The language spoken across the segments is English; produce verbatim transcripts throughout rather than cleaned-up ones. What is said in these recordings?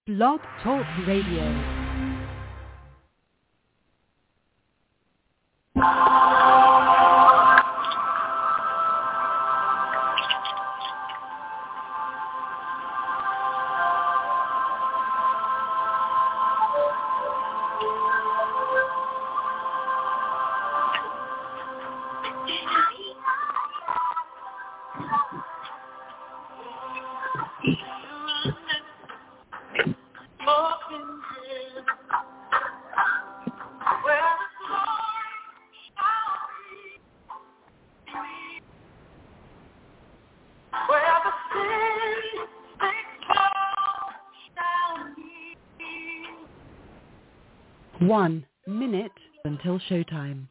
Blog Talk Radio. One minute until showtime.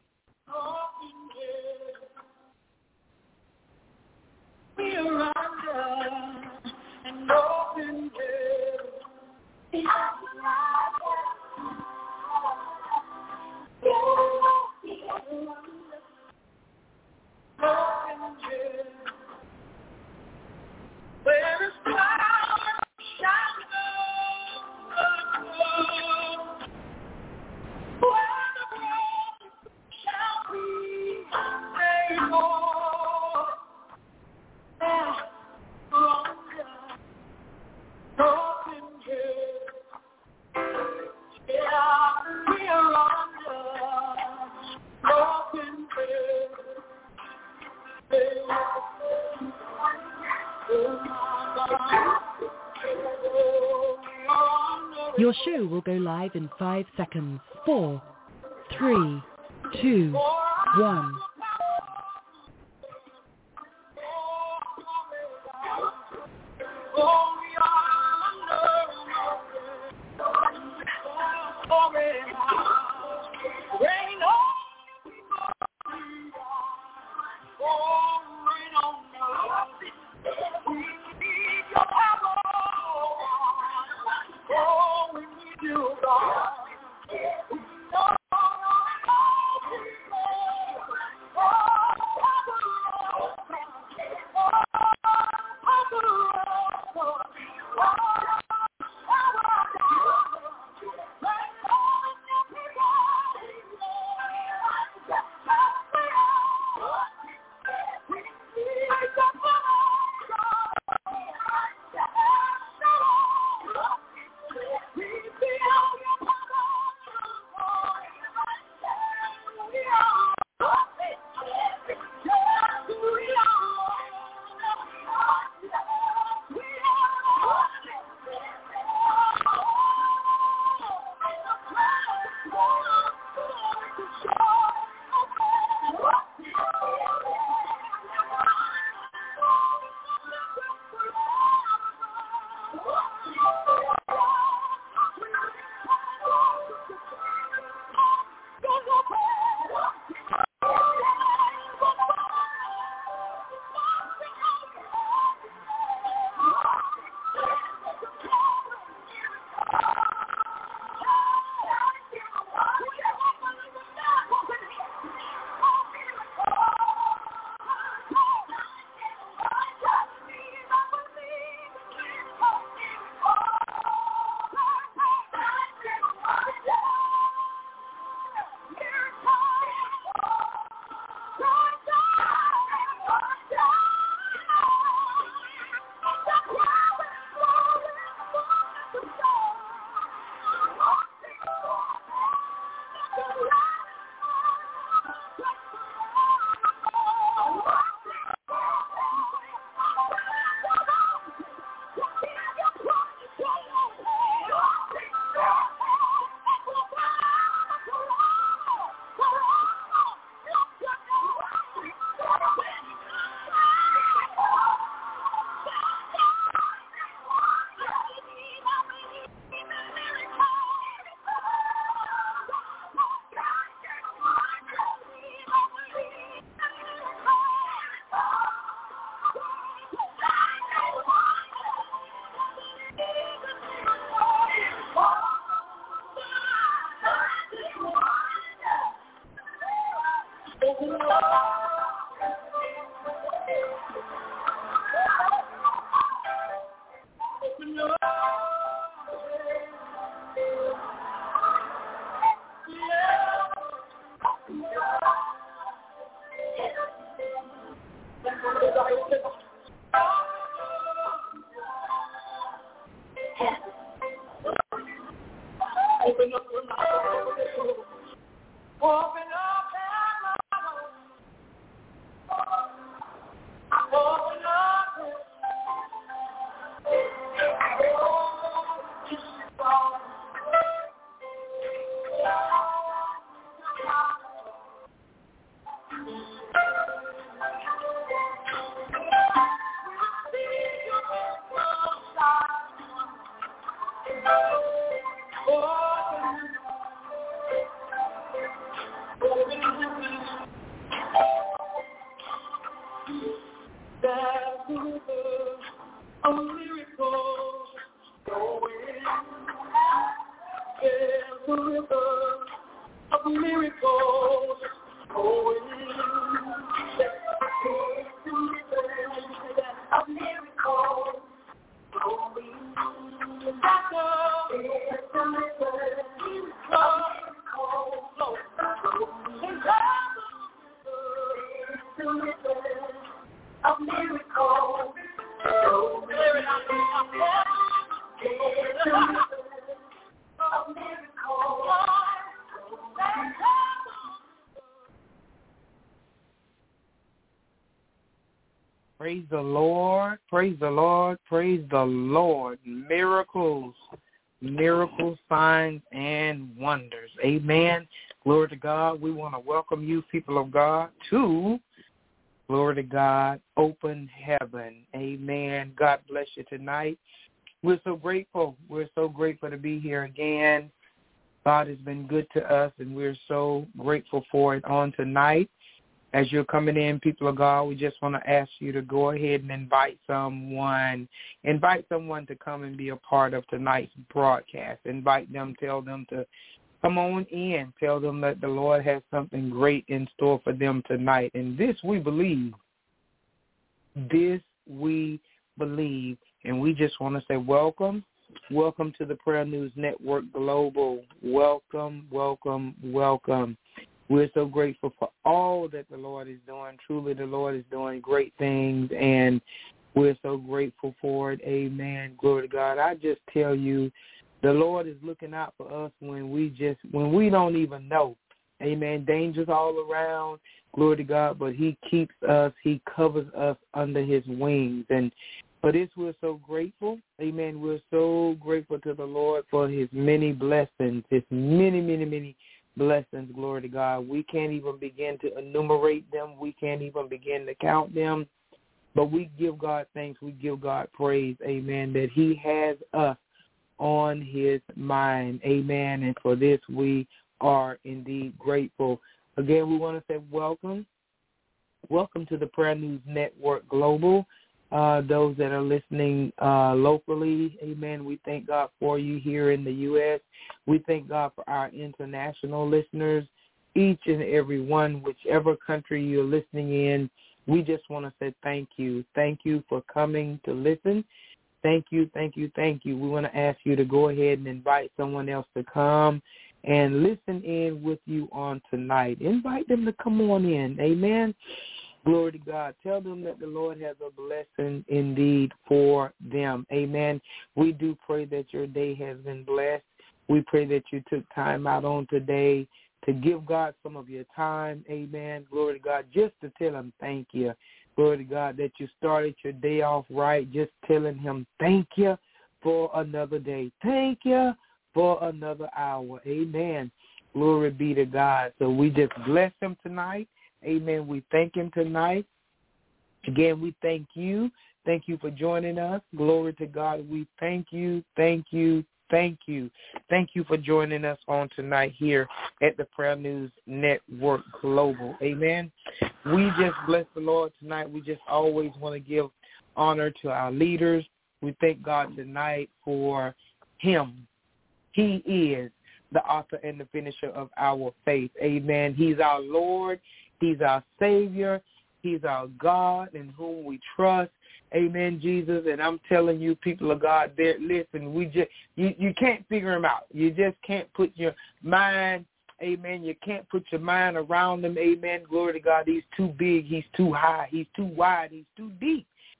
Your show will go live in five seconds. Four, three, two, one. Open up your mouth. Open up that mouth. Open up. That's a miracle going. There's a river of miracles going. A miracle going. That's a miracle. A miracle. Praise the Lord, praise the Lord, praise the Lord. Miracles, miracles, signs, and wonders. Amen. Glory to God. We want to welcome you, people of God, to, glory to God, Open Heaven. Amen. God bless you tonight. We're so grateful. We're so grateful to be here again. God has been good to us, and we're so grateful for it on tonight. As you're coming in, people of God, we just want to ask you to go ahead and invite someone. Invite someone to come and be a part of tonight's broadcast. Invite them, tell them to come on in. Tell them that the Lord has something great in store for them tonight. And this we believe. This we believe. And we just want to say welcome. Welcome to the Prayer News Network Global. Welcome, welcome, welcome. We're so grateful for all that the Lord is doing. Truly, the Lord is doing great things, and we're so grateful for it. Amen. Glory to God. I just tell you, the Lord is looking out for us when we just when we don't even know. Amen. Dangers all around. Glory to God. But He keeps us. He covers us under His wings. And for this, we're so grateful. Amen. We're so grateful to the Lord for His many blessings, His many, many, many blessings. Glory to God. We can't even begin to enumerate them. We can't even begin to count them. But we give God thanks. We give God praise. Amen. That He has us on His mind. Amen. And for this, we are indeed grateful. Again, we want to say welcome. Welcome to the Prayer News Network Global. Uh, those that are listening uh, locally, amen, we thank God for you here in the U S We thank God for our international listeners, each and every one, whichever country you're listening in. We just want to say thank you. Thank you for coming to listen. Thank you, thank you, thank you. We want to ask you to go ahead and invite someone else to come and listen in with you on tonight. Invite them to come on in, amen. Glory to God. Tell them that the Lord has a blessing indeed for them. Amen. We do pray that your day has been blessed. We pray that you took time out on today to give God some of your time. Amen. Glory to God. Just to tell Him thank you. Glory to God that you started your day off right. Just telling Him thank you for another day. Thank you for another hour. Amen. Glory be to God. So we just bless Him tonight. Amen. We thank Him tonight. Again, we thank you. Thank you for joining us. Glory to God. We thank you, thank you, thank you. Thank you for joining us on tonight here at the Prayer News Network Global. Amen. We just bless the Lord tonight. We just always want to give honor to our leaders. We thank God tonight for Him. He is the author and the finisher of our faith. Amen. He's our Lord. He's our Savior. He's our God in whom we trust. Amen, Jesus. And I'm telling you, people of God, there, listen, we just you, you can't figure Him out. You just can't put your mind, amen, you can't put your mind around Him. Amen. Glory to God. He's too big. He's too high. He's too wide. He's too deep.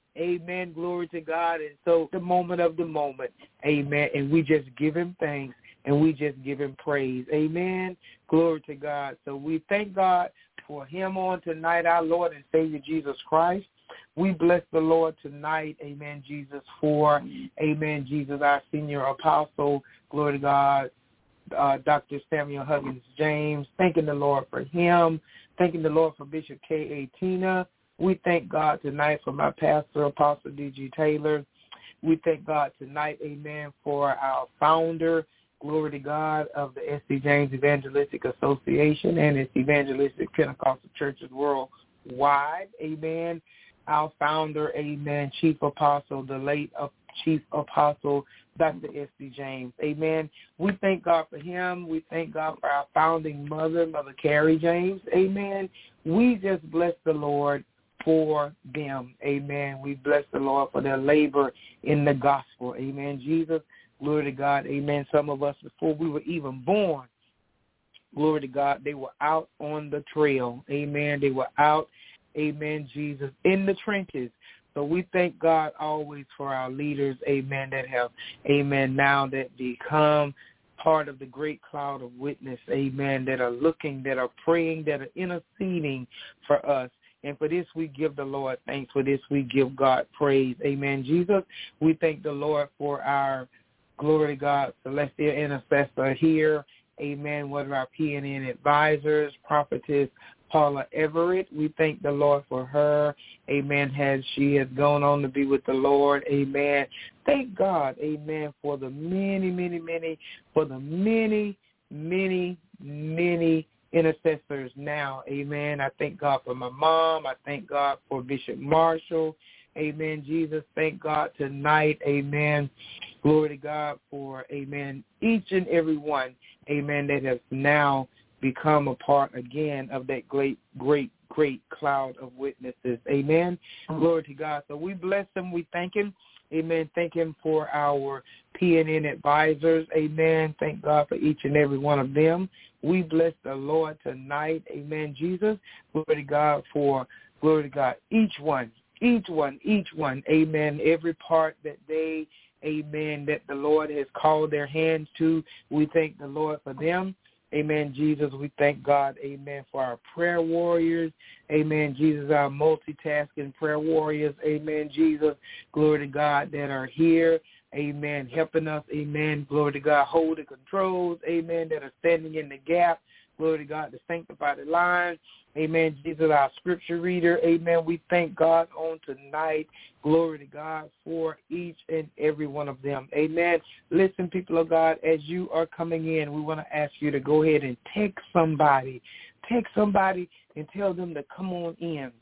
Amen. Glory to God. And so the moment of the moment, amen. And we just give him thanks and we just give him praise. Amen. Glory to God. So we thank God for him on tonight, our Lord and Savior Jesus Christ. We bless the Lord tonight, amen, Jesus, for, amen, Jesus, our senior apostle, glory to God, uh, Doctor Samuel Huggins James, thanking the Lord for him, thanking the Lord for Bishop K A. Tina. We thank God tonight for my pastor, Apostle D G. Taylor. We thank God tonight, amen, for our founder, glory to God, of the S C. James Evangelistic Association and its Evangelistic Pentecostal Churches worldwide, amen. Our founder, amen, Chief Apostle, the late uh, Chief Apostle, Doctor S C. James, amen. We thank God for him. We thank God for our founding mother, Mother Carrie James, amen. We just bless the Lord for them, amen. We bless the Lord for their labor in the gospel, amen. Jesus, glory to God, amen. Some of us, before we were even born, glory to God, they were out on the trail, amen. They were out, amen, Jesus, in the trenches. So we thank God always for our leaders, amen, that have, amen, now that become part of the great cloud of witness, amen, that are looking, that are praying, that are interceding for us. And for this, we give the Lord thanks. For this, we give God praise, amen, Jesus. We thank the Lord for our, glory to God, celestial intercessor here, amen, one of our P N N advisors, prophetess Paula Everett. We thank the Lord for her, amen, as she has gone on to be with the Lord, amen. Thank God, amen, for the many, many, many, for the many, many, many intercessors now, amen. I thank God for my mom. I thank God for Bishop Marshall, amen, Jesus. Thank God tonight, amen. Glory to God for, amen, each and every one, amen, that has now become a part again of that great, great, great cloud of witnesses. Amen. Mm-hmm. Glory to God. So we bless him. We thank him. Amen. Thank him for our P N N advisors. Amen. Thank God for each and every one of them. We bless the Lord tonight. Amen. Jesus. Glory to God for, glory to God, each one, each one, each one. Amen. Every part that they, amen, that the Lord has called their hands to, we thank the Lord for them. Amen, Jesus. We thank God, amen, for our prayer warriors. Amen, Jesus, our multitasking prayer warriors. Amen, Jesus. Glory to God that are here. Amen, helping us. Amen, glory to God, hold the controls. Amen, that are standing in the gap. Glory to God to sanctify the line. Amen, Jesus, our scripture reader. Amen, we thank God on tonight. Glory to God for each and every one of them. Amen. Listen, people of God, as you are coming in, we want to ask you to go ahead and text somebody. Text somebody and tell them to come on in.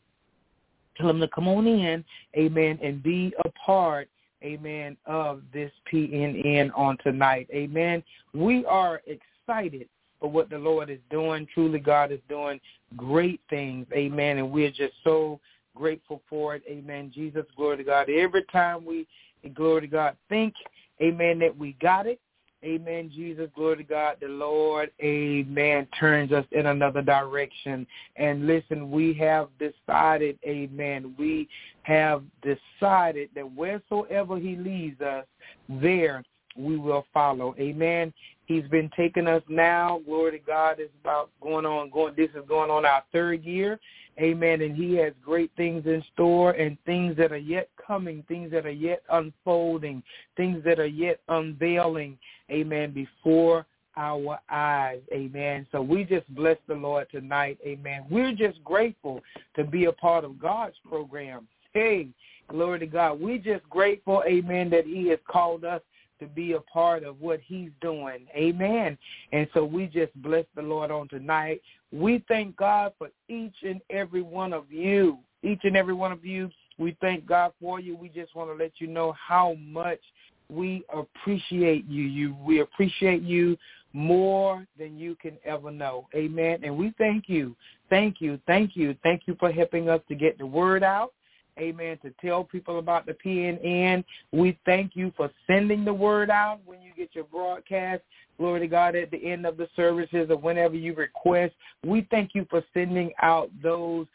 Tell them to come on in, amen, and be a part, amen, of this P N N on tonight. Amen. We are excited for what the Lord is doing. Truly, God is doing great things. Amen. And we're just so grateful for it. Amen. Jesus, glory to God. Every time we, glory to God, think, amen, that we got it. Amen. Jesus, glory to God. The Lord, amen, turns us in another direction. And listen, we have decided, amen, we have decided that wheresoever he leads us, there we will follow. Amen. He's been taking us now. Glory to God. It's about going on. Going. This is going on our third year. Amen. And he has great things in store and things that are yet coming, things that are yet unfolding, things that are yet unveiling. Amen. Before our eyes. Amen. So we just bless the Lord tonight. Amen. We're just grateful to be a part of God's program. Hey, glory to God. We're just grateful, amen, that he has called us to be a part of what he's doing. Amen. And so we just bless the Lord on tonight. We thank God for each and every one of you. Each and every one of you, we thank God for you. We just want to let you know how much we appreciate you. You we appreciate you more than you can ever know. Amen. And we thank you. Thank you. Thank you. Thank you for helping us to get the word out. Amen, to tell people about the P N N. We thank you for sending the word out when you get your broadcast. Glory to God, at the end of the services or whenever you request. We thank you for sending out those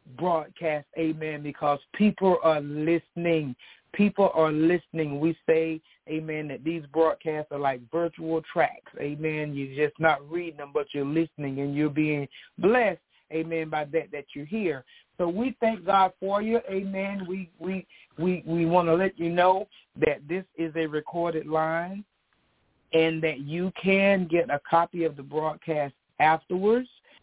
broadcast, amen, because people are listening. People are listening. We say, amen, that these broadcasts are like virtual tracks, amen. You're just not reading them, but you're listening, and you're being blessed, amen, by that that you hear. So we thank God for you, amen. We we we, we want to let you know that this is a recorded line and that you can get a copy of the broadcast afterwards.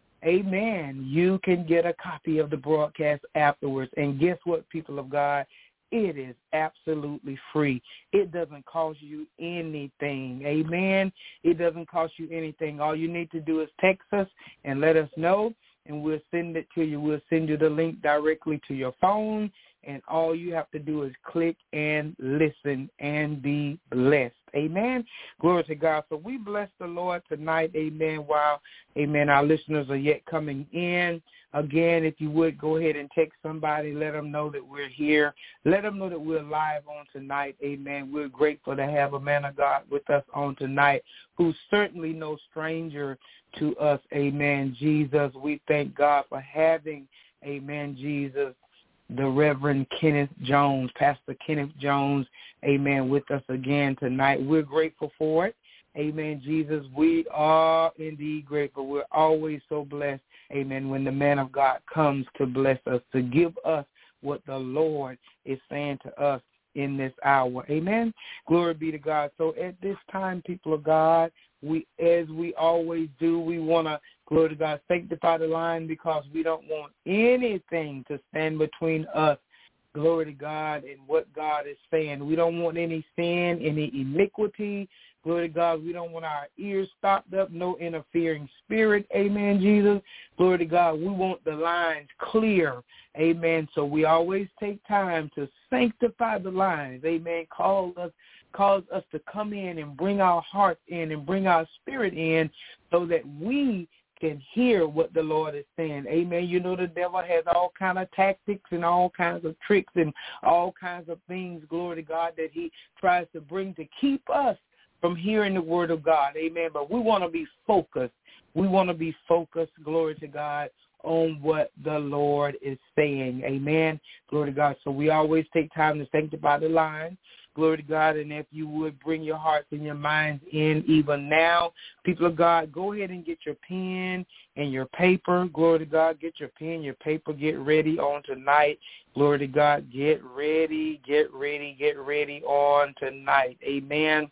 Amen. You can get a copy of the broadcast afterwards. And guess what, people of God? It is absolutely free. It doesn't cost you anything. Amen. It doesn't cost you anything. All you need to do is text us and let us know, and we'll send it to you. We'll send you the link directly to your phone, and all you have to do is click and listen and be blessed. Amen. Glory to God. So we bless the Lord tonight, amen, while, amen, our listeners are yet coming in. Again, if you would, go ahead and text somebody. Let them know that we're here. Let them know that we're live on tonight, amen. We're grateful to have a man of God with us on tonight who's certainly no stranger to us, amen, Jesus. We thank God for having, amen, Jesus, the Reverend Kenneth Jones, Pastor Kenneth Jones, amen, with us again tonight. We're grateful for it. Amen, Jesus. We are indeed grateful. We're always so blessed, amen, when the man of God comes to bless us, to give us what the Lord is saying to us in this hour. Amen. Glory be to God. So at this time, people of God, we, as we always do, we want to, glory to God, sanctify the line because we don't want anything to stand between us, glory to God, and what God is saying. We don't want any sin, any iniquity. Glory to God. We don't want our ears stopped up, no interfering spirit. Amen, Jesus. Glory to God. We want the lines clear. Amen. So we always take time to sanctify the lines. Amen. Call us, cause us to come in and bring our hearts in and bring our spirit in so that we can hear what the Lord is saying. Amen. You know, the devil has all kind of tactics and all kinds of tricks and all kinds of things, glory to God, that he tries to bring to keep us from hearing the word of God. Amen. But we want to be focused. We want to be focused, glory to God, on what the Lord is saying. Amen. Glory to God. So we always take time to sanctify the line. Glory to God. And if you would bring your hearts and your minds in even now, people of God, go ahead and get your pen and your paper. Glory to God. Get your pen, your paper. Get ready on tonight. Glory to God. Get ready, get ready, get ready on tonight. Amen.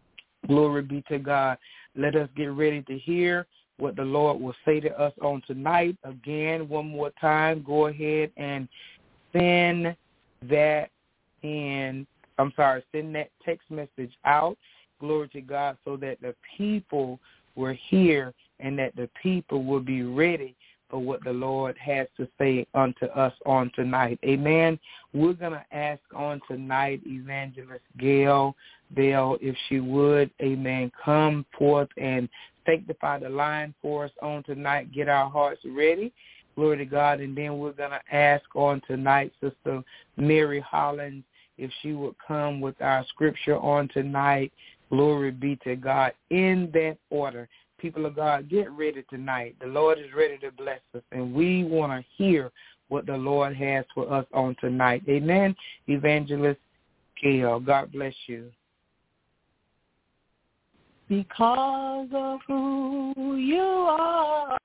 Glory be to God. Let us get ready to hear what the Lord will say to us on tonight. Again, one more time, go ahead and send that in. I'm sorry, send that text message out. Glory to God, so that the people will hear and that the people will be ready for what the Lord has to say unto us on tonight. Amen. We're going to ask on tonight Evangelist Gail Bell, if she would, amen, come forth and sanctify the line for us on tonight. Get our hearts ready. Glory to God. And then we're going to ask on tonight Sister Mary Hollins, if she would come with our scripture on tonight. Glory be to God. In that order. People of God, get ready tonight. The Lord is ready to bless us, and we want to hear what the Lord has for us on tonight. Amen. Evangelist Gail, God bless you. Because of who you are,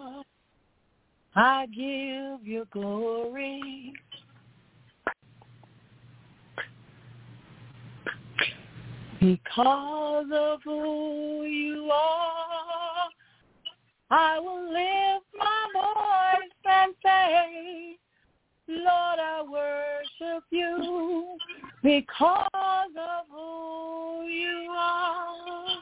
I give you glory. Because of who you are, I will lift my voice and say, Lord, I worship you because of who you are.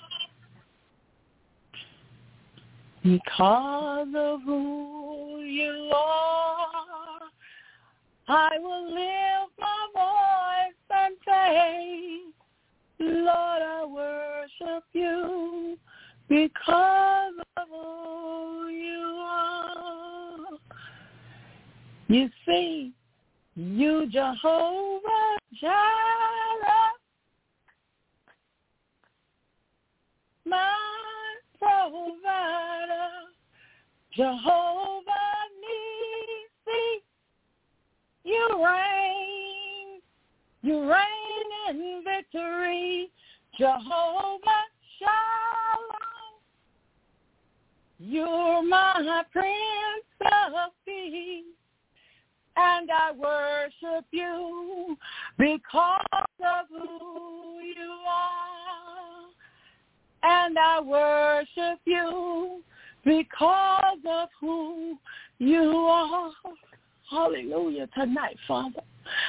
Because of who you are, I will lift my voice and say, Lord, I worship you because of who you are. You see, you Jehovah Jireh, my provider, Jehovah Nissi, Jehovah Shalom, you're my Prince of Peace, and I worship you because of who you are, and I worship you because of who you are. Hallelujah tonight, Father.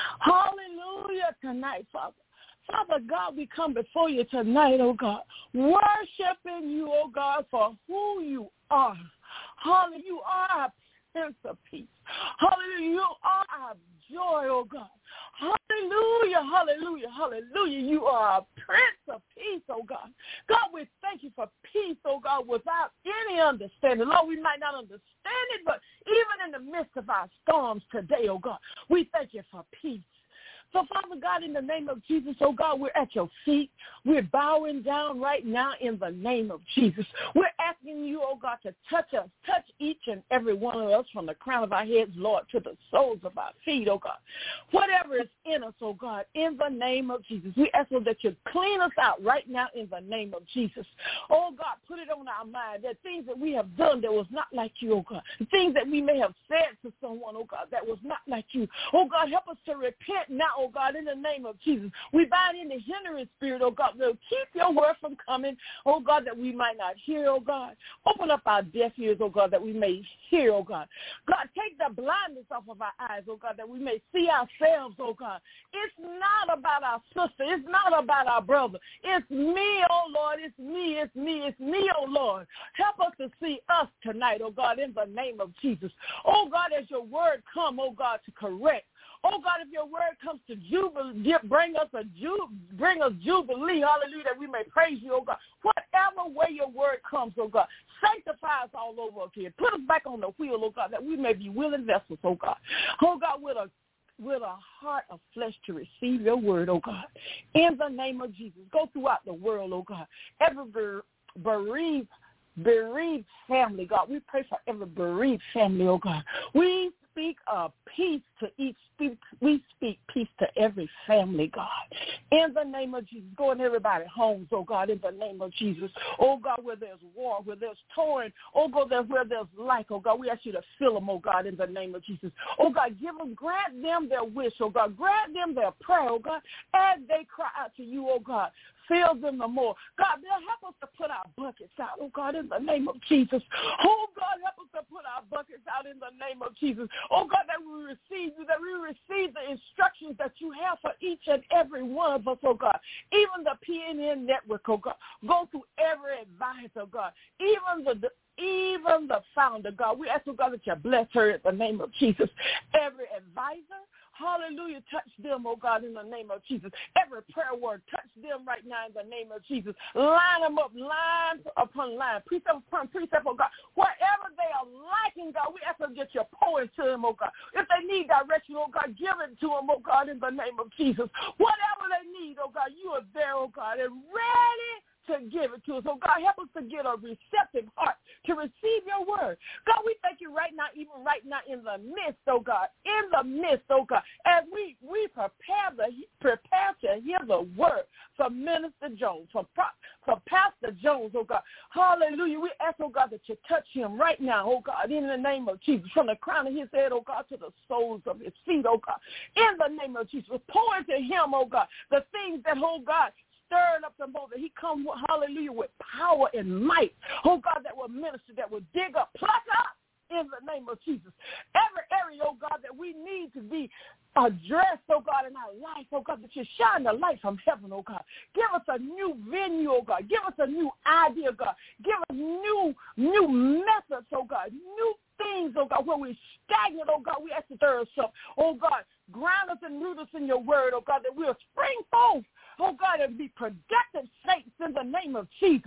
Hallelujah tonight, Father. Father God, we come before you tonight, oh God, worshiping you, oh God, for who you are. Hallelujah, you are our Prince of Peace. Hallelujah, you are our joy, oh God. Hallelujah, hallelujah, hallelujah. You are a Prince of Peace, oh God. God, we thank you for peace, oh God, without any understanding. Lord, we might not understand it, but even in the midst of our storms today, oh God, we thank you for peace. So, Father God, in the name of Jesus, oh God, we're at your feet. We're bowing down right now in the name of Jesus. We're asking you, oh God, to touch us, touch each and every one of us from the crown of our heads, Lord, to the soles of our feet, oh God. Whatever is in us, oh God, in the name of Jesus, we ask, Lord, that you clean us out right now in the name of Jesus. Oh God, put it on our mind that things that we have done that was not like you, oh God, things that we may have said to someone, oh God, that was not like you. Oh God, help us to repent now, oh God, in the name of Jesus. We bind in the hindering spirit, oh God, that keep your word from coming, oh God, that we might not hear, oh God. Open up our deaf ears, oh God, that we may hear, oh God. God, take the blindness off of our eyes, oh God, that we may see ourselves, oh God. It's not about our sister. It's not about our brother. It's me, oh Lord. It's me. It's me. It's me, oh Lord. Help us to see us tonight, oh God, in the name of Jesus. Oh God, as your word come, oh God, to correct. Oh, God, if your word comes to jubilee, bring us a ju- bring us jubilee, hallelujah, that we may praise you, oh God. Whatever way your word comes, oh God, sanctify us all over again. Put us back on the wheel, oh God, that we may be willing vessels, oh God. Oh, God, with a with a heart of flesh to receive your word, oh God. In the name of Jesus, go throughout the world, oh God. Every bereaved, bereaved family, God. We pray for every bereaved family, oh God. We speak of peace to each, speak, we speak peace to every family, God. In the name of Jesus, go in everybody's homes, oh God, in the name of Jesus. Oh God, where there's war, where there's torn, oh God, where there's light, oh God, we ask you to fill them, oh God, in the name of Jesus. Oh God, give them, grant them their wish, oh God, grant them their prayer, oh God, as they cry out to you, oh God. Fill them the more. God, help us to put our buckets out, oh God, in the name of Jesus. Oh God, help us to put our buckets out in the name of Jesus. Oh God, that we receive you, that we receive the instructions that you have for each and every one of us, oh God. Even the P N N network, oh God. Go through every advice, oh God. Even the even the founder, God. We ask, oh God, that you bless her in the name of Jesus. Every advisor, hallelujah, touch them, oh God, in the name of Jesus. Every prayer word, touch them right now in the name of Jesus. Line them up, line upon line, precept upon precept, oh God. Whatever they are lacking, God, we ask them that you pour into them, oh God. If they need direction, oh God, give it to them, oh God, in the name of Jesus. Whatever they need, oh God, you are there, oh God, and ready to give it to us. So, God, help us to get a receptive heart to receive your word. God, we thank you right now, even right now in the midst, oh God, in the midst, oh God, as we, we prepare the prepare to hear the word from Minister Jones, from, from Pastor Jones, oh God. Hallelujah. We ask, oh God, that you touch him right now, oh God, in the name of Jesus, from the crown of his head, oh God, to the soles of his feet, oh God. In the name of Jesus, pour into him, oh God, the things that, oh God, stirring up the moment. He come, hallelujah, with power and might. Oh, God, that will minister, that will dig up, pluck up in the name of Jesus. Every area, oh, God, that we need to be addressed, oh, God, in our life, oh, God, that you shine the light from heaven, oh, God. Give us a new venue, oh, God. Give us a new idea, God. Give us new, new methods, oh, God, new things, oh, God, where we stagnant, oh, God, we ask to stir us up. Oh, God, ground us and root us in your word, oh, God, that we'll spring forth, oh, God, and be productive saints in the name of Jesus.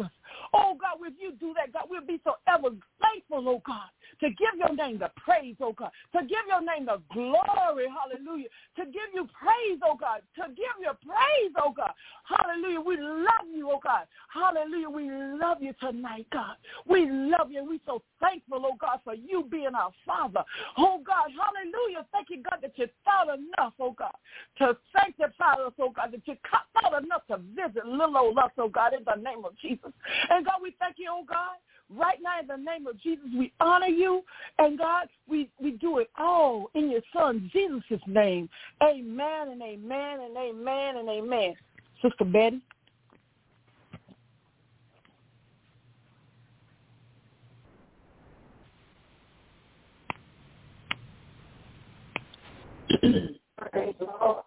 Oh, God, if you do that, God, we'll be so ever thankful, oh, God, to give your name the praise, oh, God, to give your name the glory, hallelujah, to give you praise, oh, God, to give you praise, oh, God, hallelujah. We love you, oh, God, hallelujah. We love you tonight, God. We love you, and we're so thankful, oh, God, for you being our Father. Oh, God, hallelujah. Thank you, God, that you thought enough, oh, God, to sanctify us, oh, God, that you thought enough to visit little old us, oh, God, in the name of Jesus. And, God, we thank you, oh, God. Right now, in the name of Jesus, we honor you. And, God, we, we do it all in your Son, Jesus' name. Amen and amen and amen and amen. Sister Betty. Praise the Lord.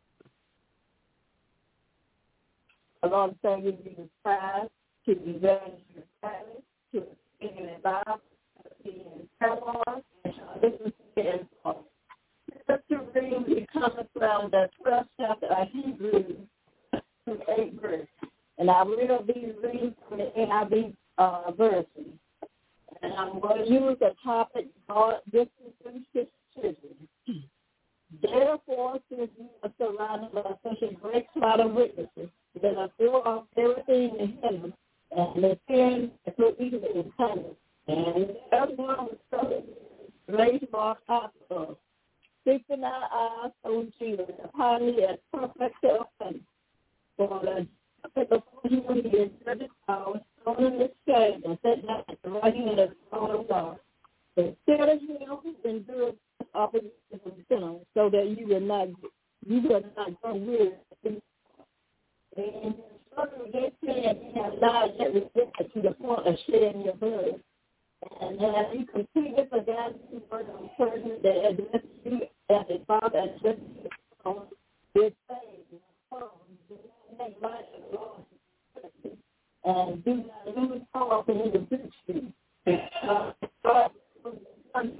The Lord thank you for the time to be very family, to speak in the Bible, to be in Taiwan, and to listen to the info. Scripture reading is coming from the twelfth chapter of Hebrews, to eight verse. And I will be reading from the N I V uh, version. And I'm going to use the topic, God, distance and children. Therefore, since we are surrounded by such a great cloud of witnesses, that I throw off everything in heaven and the sin that so easily is coming, and everyone was so raised mark out of us. Fixing our eyes on Jesus, upon me as perfect self-faith. For the before he will be in thirty hours, thrown in the shade, and set down at the right hand of the throne of God. But instead of him who endured opposition from sinners, so that you will not you will not grow weary. And struggle against sin, you have not yet resisted to the point of shedding your blood. And have you completely forgotten the word of person that addresses you as a father addresses you on this faith, make light of the Lord, and do not lose heart in the victory. Uh, God, and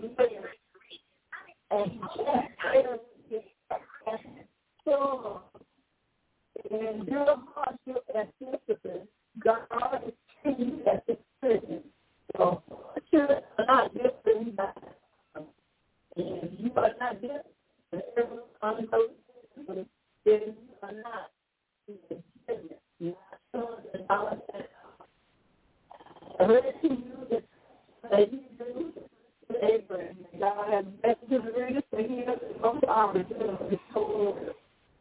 so, in your hardship and sympathy, God is treating you as a prison. So, children are not different by and you are not different from everyone on those then you are not different. You are sons and daughters. I read to you that you do Abraham. God has blessed the greatest thing he has most honored of his whole world.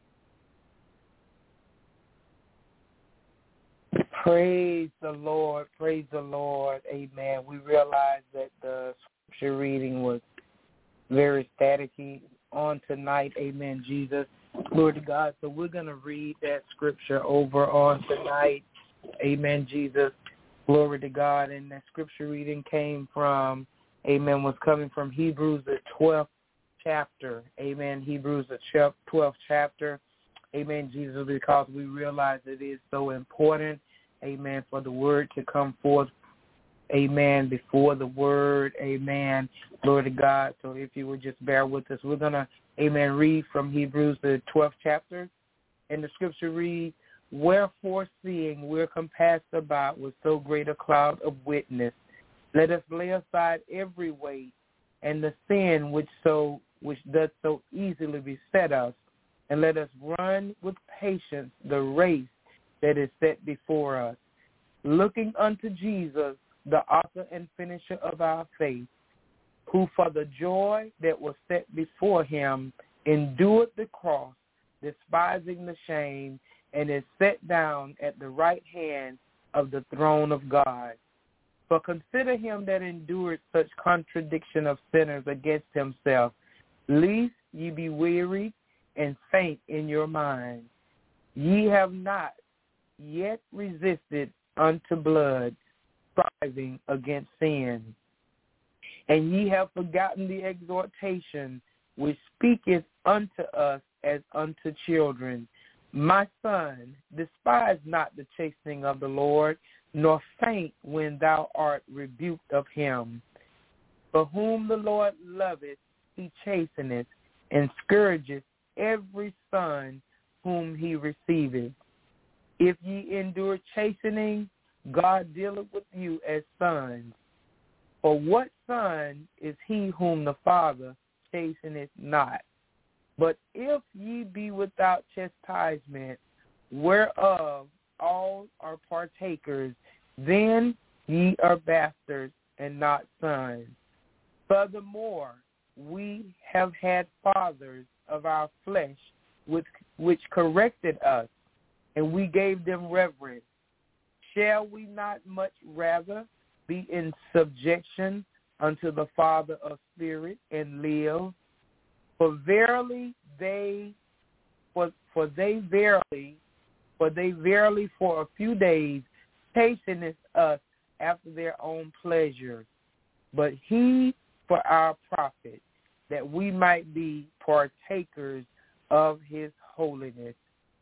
Praise the Lord. Praise the Lord. Amen. We realize that the scripture reading was very staticky on tonight. Amen, Jesus. Glory to God. So we're going to read that scripture over on tonight. Amen, Jesus. Glory to God. And that scripture reading came from, amen, was coming from Hebrews, the twelfth chapter. Amen. Hebrews, the twelfth chapter. Amen, Jesus, because we realize it is so important, amen, for the word to come forth, amen, before the word, amen, glory to God. So if you would just bear with us, we're going to, amen, read from Hebrews, the twelfth chapter. And the scripture reads, wherefore, seeing we're compassed about with so great a cloud of witness, let us lay aside every weight and the sin which so which doth so easily beset us, and let us run with patience the race that is set before us, looking unto Jesus, the author and finisher of our faith, who for the joy that was set before him endured the cross, despising the shame, and is set down at the right hand of the throne of God. For consider him that endured such contradiction of sinners against himself, lest ye be wearied and faint in your mind. Ye have not yet resisted unto blood, striving against sin. And ye have forgotten the exhortation which speaketh unto us as unto children. My son, despise not the chastening of the Lord, nor faint when thou art rebuked of him. For whom the Lord loveth, he chasteneth, and scourgeth every son whom he receiveth. If ye endure chastening, God dealeth with you as sons. For what son is he whom the Father chasteneth not? But if ye be without chastisement, whereof all are partakers, then ye are bastards and not sons. Furthermore, we have had fathers of our flesh which, which corrected us, and we gave them reverence. Shall we not much rather be in subjection unto the Father of spirit and live? For verily they, for, for they verily, for they verily for a few days chasteneth us after their own pleasure, but he for our profit, that we might be partakers of his holiness.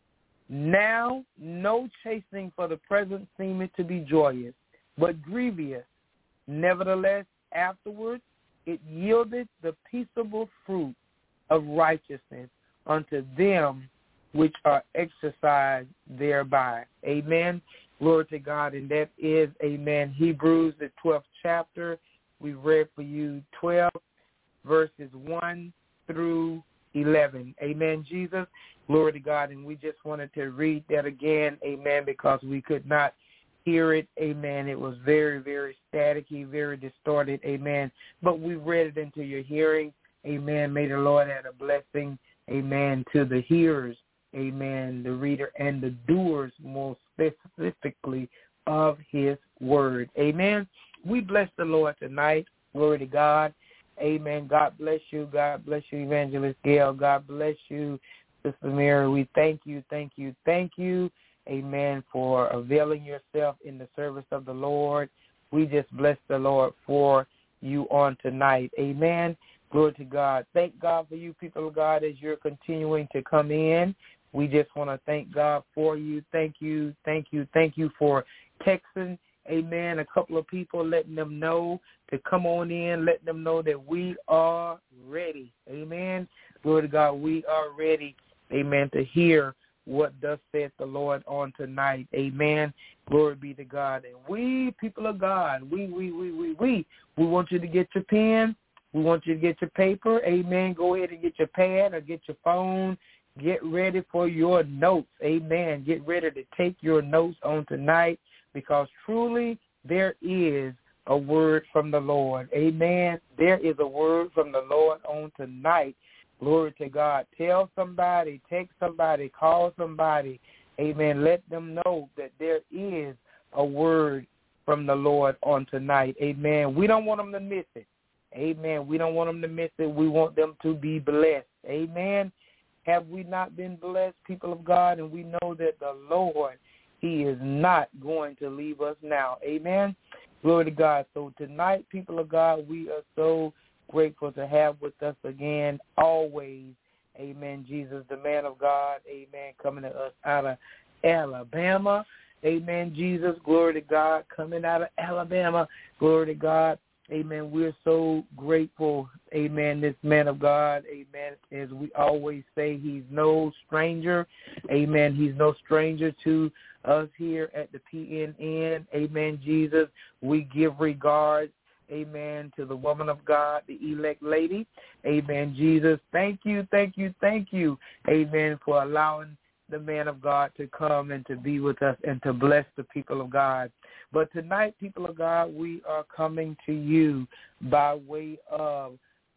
Now no chastening for the present seemeth to be joyous, but grievous. Nevertheless, afterwards it yieldeth the peaceable fruit of righteousness unto them which are exercised thereby. Amen. Glory to God. And that is, amen, Hebrews, the twelfth chapter. We read for you twelve verses one through eleven. Amen, Jesus. Glory to God. And we just wanted to read that again, amen, because we could not hear it, amen. It was very, very staticky, very distorted, amen. But we read it into your hearing, amen. May the Lord add a blessing, amen, to the hearers, amen, the reader and the doers more specifically of his word. Amen. We bless the Lord tonight. Glory to God. Amen. God bless you. God bless you, Evangelist Gail. God bless you, Sister Mary. We thank you, thank you, thank you, amen, for availing yourself in the service of the Lord. We just bless the Lord for you on tonight. Amen. Glory to God. Thank God for you, people of God, as you're continuing to come in. We just want to thank God for you. Thank you, thank you, thank you for texting, amen, a couple of people, letting them know to come on in, letting them know that we are ready. Amen. Glory to God. We are ready, amen, to hear what thus saith the Lord on tonight. Amen. Glory be to God. And we, people of God, we, we, we, we, we, we want you to get your pen. We want you to get your paper. Amen. Go ahead and get your pad or get your phone. Get ready for your notes. Amen. Get ready to take your notes on tonight, because truly there is a word from the Lord. Amen. There is a word from the Lord on tonight. Glory to God. Tell somebody, text somebody, call somebody. Amen. Let them know that there is a word from the Lord on tonight. Amen. We don't want them to miss it. Amen. We don't want them to miss it. We want them to be blessed. Amen. Have we not been blessed, people of God? And we know that the Lord, he is not going to leave us now. Amen. Glory to God. So tonight, people of God, we are so grateful to have with us again, always, amen, Jesus, the man of God, amen, coming to us out of Alabama. Amen, Jesus, glory to God, coming out of Alabama. Glory to God. Amen. We're so grateful, amen, this man of God, amen, as we always say, he's no stranger, amen, he's no stranger to us here at the P N N, amen, Jesus. We give regards, amen, to the woman of God, the elect lady, amen, Jesus. Thank you, thank you, thank you, amen, for allowing the man of God to come and to be with us and to bless the people of God. But tonight, people of God, we are coming to you by way of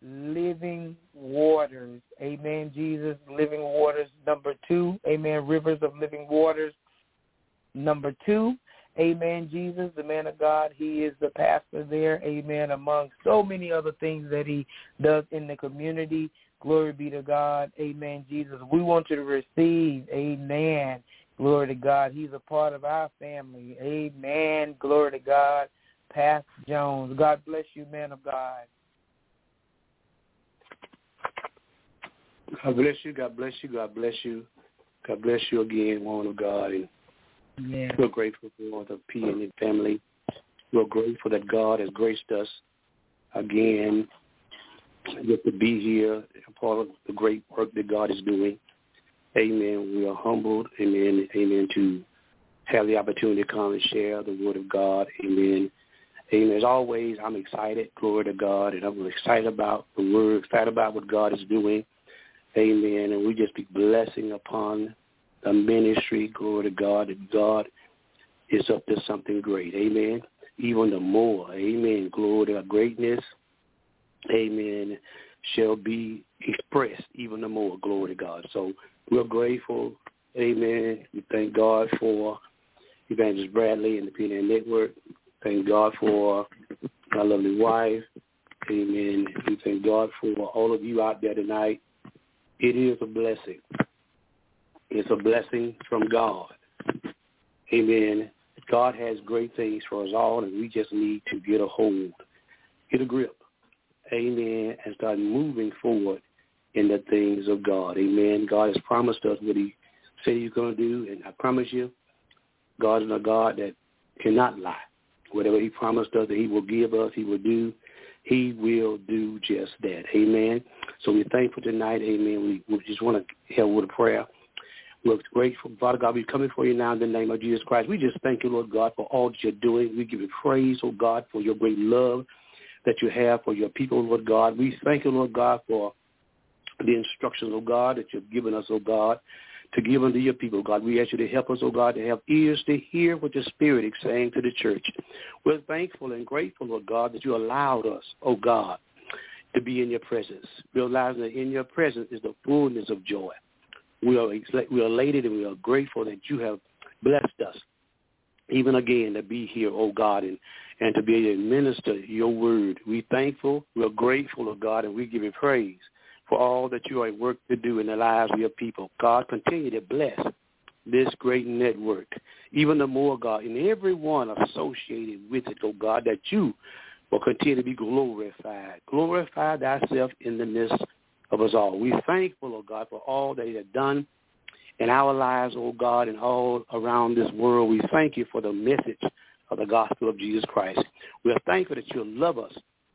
Living Waters. Amen, Jesus. Living Waters, number two. Amen, Rivers of Living Waters, number two. Amen, Jesus, the man of God. He is the pastor there. Amen, among so many other things that he does in the community. Glory be to God. Amen, Jesus. We want you to receive. Amen. Glory to God. He's a part of our family. Amen. Glory to God. Pastor Jones. God bless you, man of God. God bless you. God bless you. God bless you. God bless you again, woman of God. And yeah. We're grateful for the P N N family. We're grateful that God has graced us again just to be here, a part of the great work that God is doing. Amen. We are humbled, amen, amen, to have the opportunity to come and share the word of God. Amen. Amen. As always, I'm excited, glory to God, and I'm excited about the word, excited about what God is doing. Amen. And we just be blessing upon the ministry, glory to God, that God is up to something great. Amen. Even the more, amen, glory to God, greatness, amen, shall be expressed even the more, glory to God. So we're grateful, amen. We thank God for Evangelist Bradley and the P N A Network. Thank God for my lovely wife, amen. We thank God for all of you out there tonight. It is a blessing. It's a blessing from God, amen. God has great things for us all, and we just need to get a hold, get a grip, amen, and start moving forward in the things of God, amen. God has promised us what he said he's going to do, and I promise you, God is a God that cannot lie. Whatever he promised us that he will give us, he will do, he will do just that, amen. So we're thankful tonight, amen. We, we just want to help with a prayer. We're grateful. Father God, we're coming for you now in the name of Jesus Christ. We just thank you, Lord God, for all that you're doing. We give you praise, oh God, for your great love that you have for your people, Lord God. We thank you, Lord God, for the instructions, oh God, that you've given us, oh God, to give unto your people, God. We ask you to help us, oh God, to have ears to hear what the Spirit is saying to the church. We're thankful and grateful, Lord God, that you allowed us, oh God, to be in your presence. Realizing that in your presence is the fullness of joy. We are we are elated and we are grateful that you have blessed us, even again, to be here, oh God, and, and to be able to minister your word. We're thankful, we are grateful, oh God, and we give you praise for all that you are at work to do in the lives of your people. God, continue to bless this great network, even the more, God, and everyone associated with it, oh God, that you will continue to be glorified. Glorify thyself in the midst of us all. We're thankful, oh God, for all that you have done in our lives, oh God, and all around this world. We thank you for the message of the gospel of Jesus Christ. We are thankful that you love us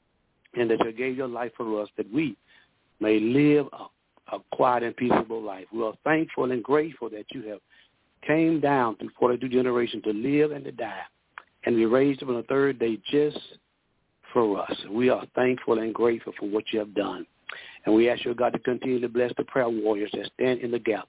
and that you gave your life for us, that we may live a, a quiet and peaceable life. We are thankful and grateful that you have came down through forty-two generations to live and to die, and we raised up on the third day just for us. We are thankful and grateful for what you have done. And we ask you, God, to continue to bless the prayer warriors that stand in the gap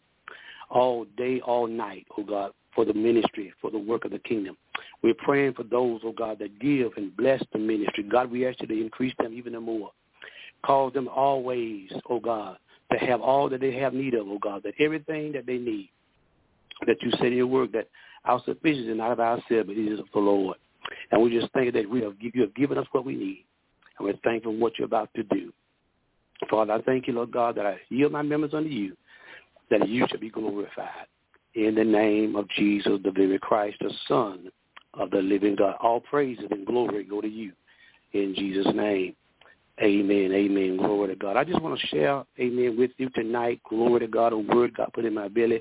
all day, all night, oh God, for the ministry, for the work of the kingdom. We're praying for those, oh God, that give and bless the ministry. God, we ask you to increase them even more. Cause them always, oh God, to have all that they have need of, oh God, that everything that they need, that you said in your word, that our sufficiency is not of ourselves, but it is of the Lord. And we just thank that we have, you have given us what we need, and we're thankful for what you're about to do. Father, I thank you, Lord God, that I yield my members unto you, that you shall be glorified. In the name of Jesus, the very Christ, the Son of the living God. All praises and glory go to you. In Jesus' name, amen, amen, glory to God. I just want to share, amen, with you tonight, glory to God, a word God put in my belly,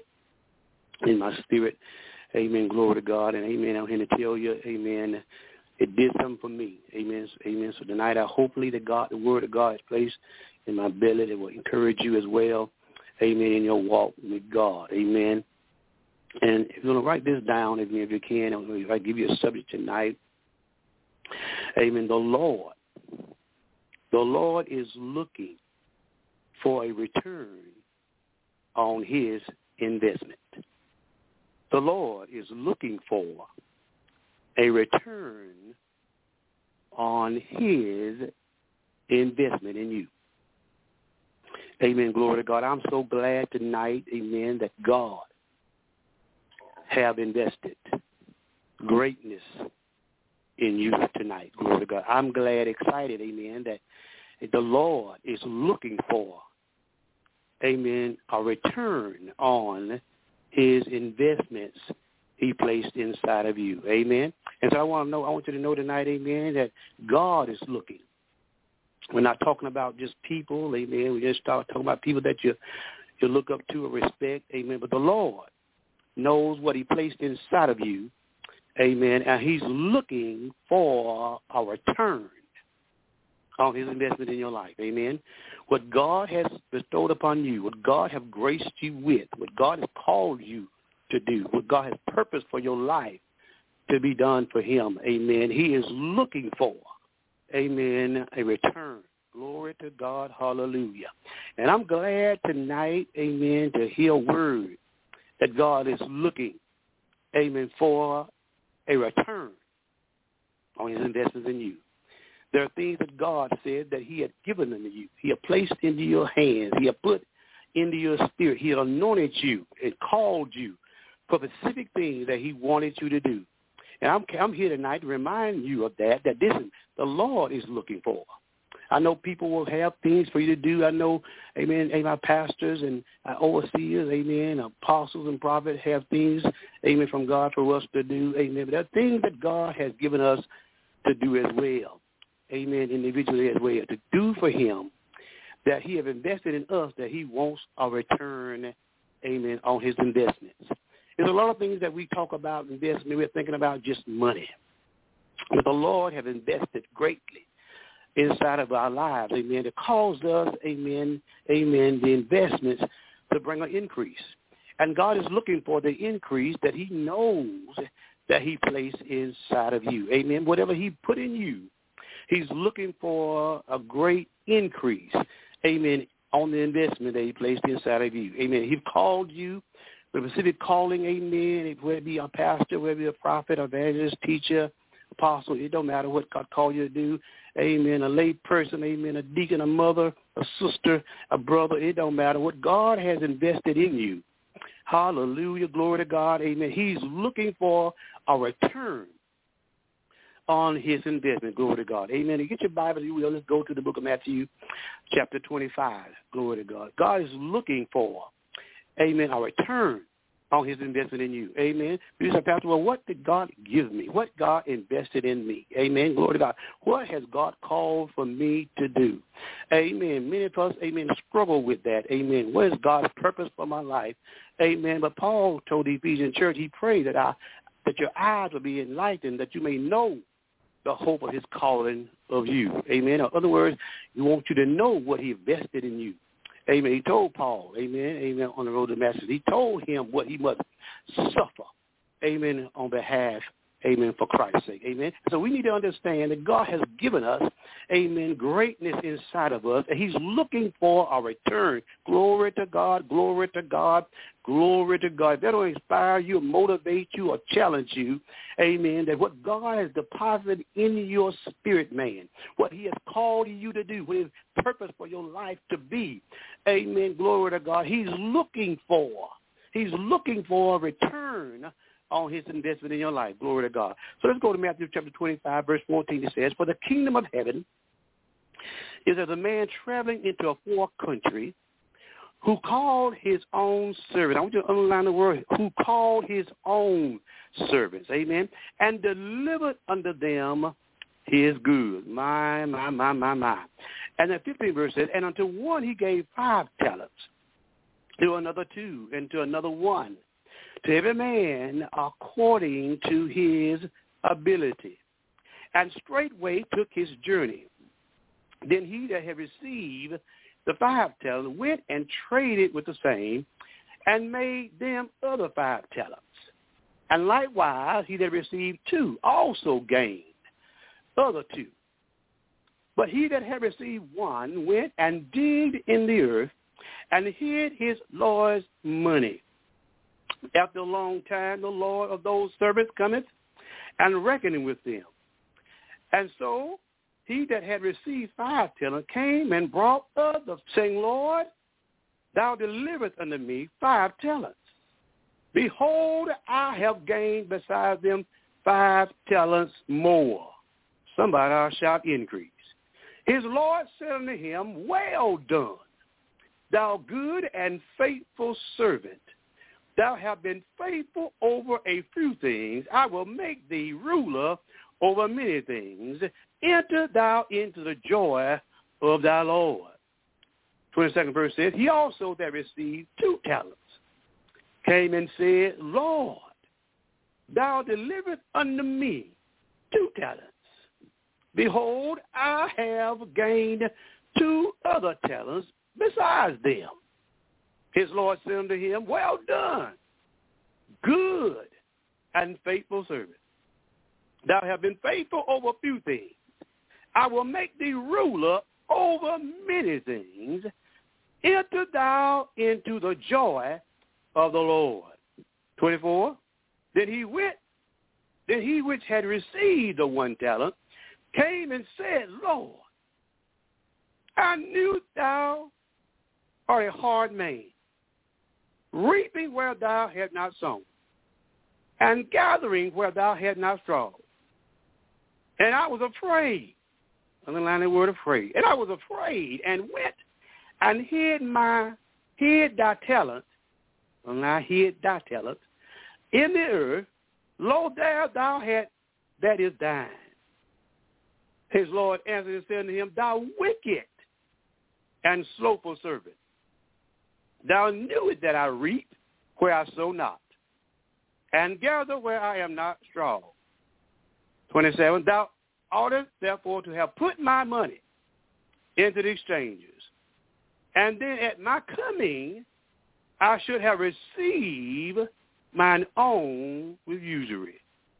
in my spirit. Amen, glory to God, and amen, I'm here to tell you, amen, it did something for me. Amen. Amen. So tonight, I hopefully that God, the word of God is placed in my belly that will encourage you as well. Amen. In your walk with God. Amen. And if you're going to write this down, if you, if you can, if I give you a subject tonight. Amen. The Lord, the Lord is looking for a return on his investment. The Lord is looking for a return on his investment in you. Amen. Glory to God. I'm so glad tonight, amen, that God have invested greatness in you tonight. Glory to God. I'm glad, excited, amen, that the Lord is looking for, amen, a return on his investments he placed inside of you. Amen. And so I want to know, I want you to know tonight, amen, that God is looking. We're not talking about just people, amen. We just start talking about people that you you look up to or respect, amen. But the Lord knows what he placed inside of you, amen, and he's looking for a return on his investment in your life, amen. What God has bestowed upon you, what God has graced you with, what God has called you to do, what God has purposed for your life to be done for him. Amen. He is looking for, amen, a return. Glory to God. Hallelujah. And I'm glad tonight, amen, to hear a word that God is looking, amen, for a return on his investments in you. There are things that God said that he had given unto you. He had placed into your hands. He had put into your spirit. He had anointed you and called you for specific things that he wanted you to do. And I'm, I'm here tonight to remind you of that, that this is, the Lord is looking for. I know people will have things for you to do. I know, amen, amen, pastors and uh, overseers, amen, apostles and prophets have things, amen, from God for us to do, amen. But there are things that God has given us to do as well, amen, individually as well, to do for him that he has invested in us, that he wants a return, amen, on his investments. There's a lot of things that we talk about investment. We're thinking about just money. But the Lord has invested greatly inside of our lives, amen, to cause us, amen, amen, the investments to bring an increase. And God is looking for the increase that he knows that he placed inside of you, amen. Whatever he put in you, he's looking for a great increase, amen, on the investment that he placed inside of you, amen. He called you with a specific calling, amen, whether it be a pastor, whether it be a prophet, evangelist, teacher, apostle, it don't matter what God called you to do, amen, a lay person, amen, a deacon, a mother, a sister, a brother, it don't matter. What God has invested in you, hallelujah, glory to God, amen, he's looking for a return on his investment, glory to God, amen. And get your Bible, you will, let's go to the book of Matthew, chapter twenty-five, glory to God. God is looking for, amen, a return on his investment in you. Amen. You say, Pastor, well, what did God give me? What God invested in me? Amen. Glory to God. What has God called for me to do? Amen. Many of us, amen, struggle with that. Amen. What is God's purpose for my life? Amen. But Paul told the Ephesian church, he prayed that I, that your eyes will be enlightened, that you may know the hope of his calling of you. Amen. In other words, he wants you to know what he invested in you. Amen. He told Paul, amen, amen, on the road to Damascus, he told him what he must suffer, amen, on behalf, amen, for Christ's sake, amen. So we need to understand that God has given us, amen, greatness inside of us, and he's looking for a return. Glory to God, glory to God, glory to God. If that will inspire you, motivate you, or challenge you, amen, that what God has deposited in your spirit, man, what he has called you to do, what his purpose for your life to be, amen, glory to God, he's looking for, he's looking for a return on his investment in your life. Glory to God. So let's go to Matthew chapter twenty-five, verse fourteen. It says, for the kingdom of heaven is as a man traveling into a far country who called his own servants. I want you to underline the word, who called his own servants, amen, and delivered unto them his goods. My, my, my, my, my. And the fifteenth verse says, and unto one he gave five talents, to another two, and to another one, to every man according to his ability. And straightway took his journey. Then he that had received the five talents went and traded with the same, and made them other five talents. And likewise he that received two also gained other two. But he that had received one went and digged in the earth, and hid his Lord's money. After a long time, the Lord of those servants cometh and reckoning with them. And so he that had received five talents came and brought other, saying, Lord, thou deliverest unto me five talents. Behold, I have gained besides them five talents more. Somebody ought to shout increase. His Lord said unto him, well done, thou good and faithful servant. Thou hast been faithful over a few things. I will make thee ruler over many things. Enter thou into the joy of thy Lord. twenty-second verse says, he also that received two talents came and said, Lord, thou delivered unto me two talents. Behold, I have gained two other talents besides them. His Lord said unto him, well done, good and faithful servant. Thou hast been faithful over a few things. I will make thee ruler over many things. Enter thou into the joy of the Lord. twenty-four. Then he went, then he which had received the one talent came and said, Lord, I knew thou art a hard man, reaping where thou hast not sown, and gathering where thou hast not strawed. And I was afraid. Underline the word afraid. And I was afraid and went and hid my, hid thy talent, and I hid thy talent in the earth. Lo, there thou hast that is thine. His Lord answered and said unto him, Thou wicked and slothful servant, thou knewest that I reap where I sow not, and gather where I am not strawed. twenty-seven. Thou oughtest therefore to have put my money into the exchanges, and then at my coming I should have received mine own with usury.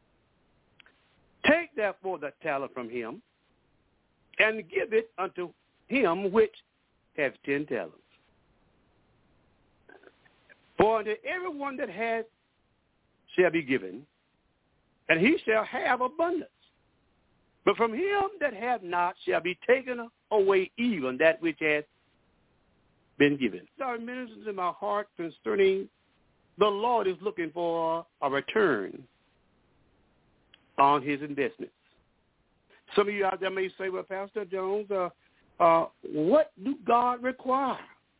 Take therefore the talent from him, and give it unto him which hath ten talents. For unto everyone that hath shall be given, and he shall have abundance. But from him that hath not shall be taken away even that which hath been given. Our ministers in my heart concerning the Lord is looking for a return on his investments. Some of you out there may say, well, Pastor Jones, uh, uh, what do God require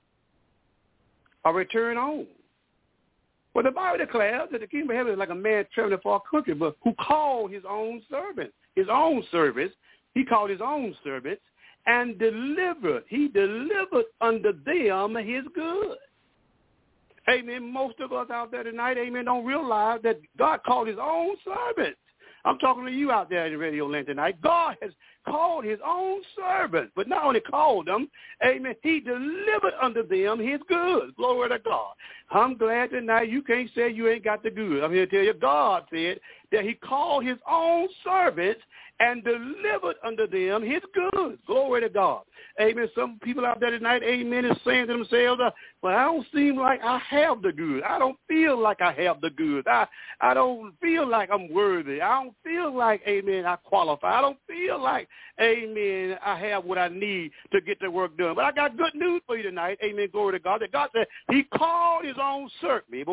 a return on? Well, the Bible declares that the kingdom of heaven is like a man traveling for a country, but who called his own servants, his own service. He called his own servants and delivered. He delivered unto them his good. Amen. Most of us out there tonight, amen, don't realize that God called his own servants. I'm talking to you out there in the radio land tonight. God has called his own servants, but not only called them, amen, he delivered unto them his goods. Glory to God. I'm glad tonight you can't say you ain't got the goods. I'm here to tell you, God said that he called his own servants and delivered unto them his goods. Glory to God. Amen. Some people out there tonight, amen, is saying to themselves, uh, well, I don't seem like I have the goods. I don't feel like I have the goods. I, I don't feel like I'm worthy. I don't feel like, amen, I qualify. I don't feel like, amen, I have what I need to get the work done. But I got good news for you tonight. Amen. Glory to God. That God said he called his own servant. He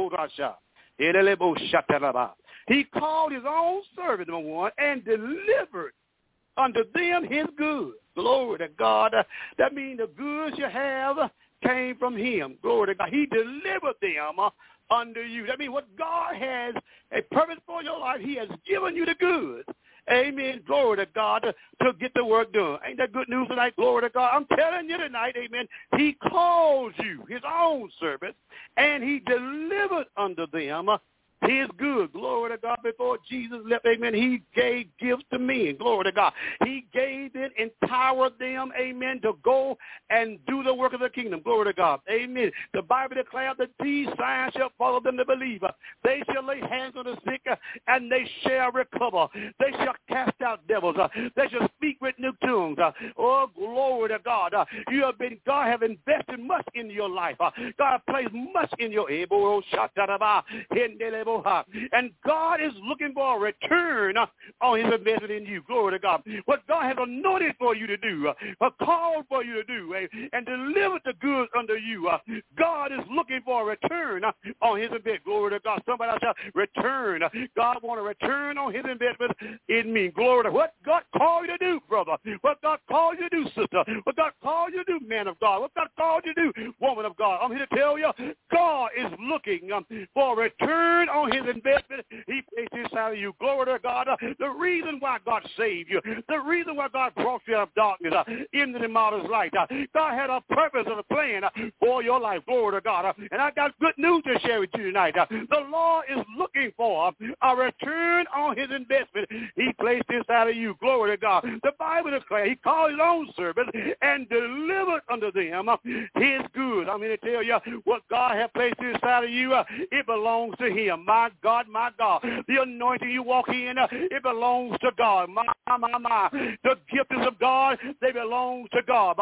called his own servant, number one, and delivered unto them his goods. Glory to God. Uh, that means the goods you have came from him. Glory to God. He delivered them uh, unto you. That means what God has a purpose for your life, he has given you the goods. Amen. Glory to God uh, to get the work done. Ain't that good news tonight? Glory to God. I'm telling you tonight, amen, he calls you his own servant, and he delivered unto them uh, his good. Glory to God. Before Jesus left, amen, he gave gifts to men. Glory to God. He gave it, empowered them, amen, to go and do the work of the kingdom. Glory to God. Amen. The Bible declares that these signs shall follow them that believe. They shall lay hands on the sick, and they shall recover. They shall cast out devils. They shall speak with new tongues. Oh, glory to God. You have been, God have invested much in your life. God has placed much in your able. And God is looking for a return on his investment in you. Glory to God. What God has anointed for you to do, uh, called for you to do, uh, and delivered the goods unto you. Uh, God is looking for a return uh, on his investment. Glory to God. Somebody else shout, return. Uh, God want a return on his investment in me. Glory to what God called you to do, brother. What God called you to do, sister. What God called you to do, man of God. What God called you to do, woman of God. I'm here to tell you, God is looking um, for a return on his investment. He placed inside of you. Glory to God. Uh, the reason why God saved you, the reason why God brought you out of darkness uh, into the marvelous light. Uh, God had a purpose and a plan uh, for your life. Glory to God. Uh, and I got good news to share with you tonight. Uh, the Lord is looking for uh, a return on his investment he placed inside of you. Glory to God. The Bible declares he called his own servants and delivered unto them uh, his goods. I'm here to tell you what God has placed inside of you. Uh, it belongs to him. My God, my God. The anointing you walk in, uh, it belongs to God. My, my, my. The giftings of God, they belong to God.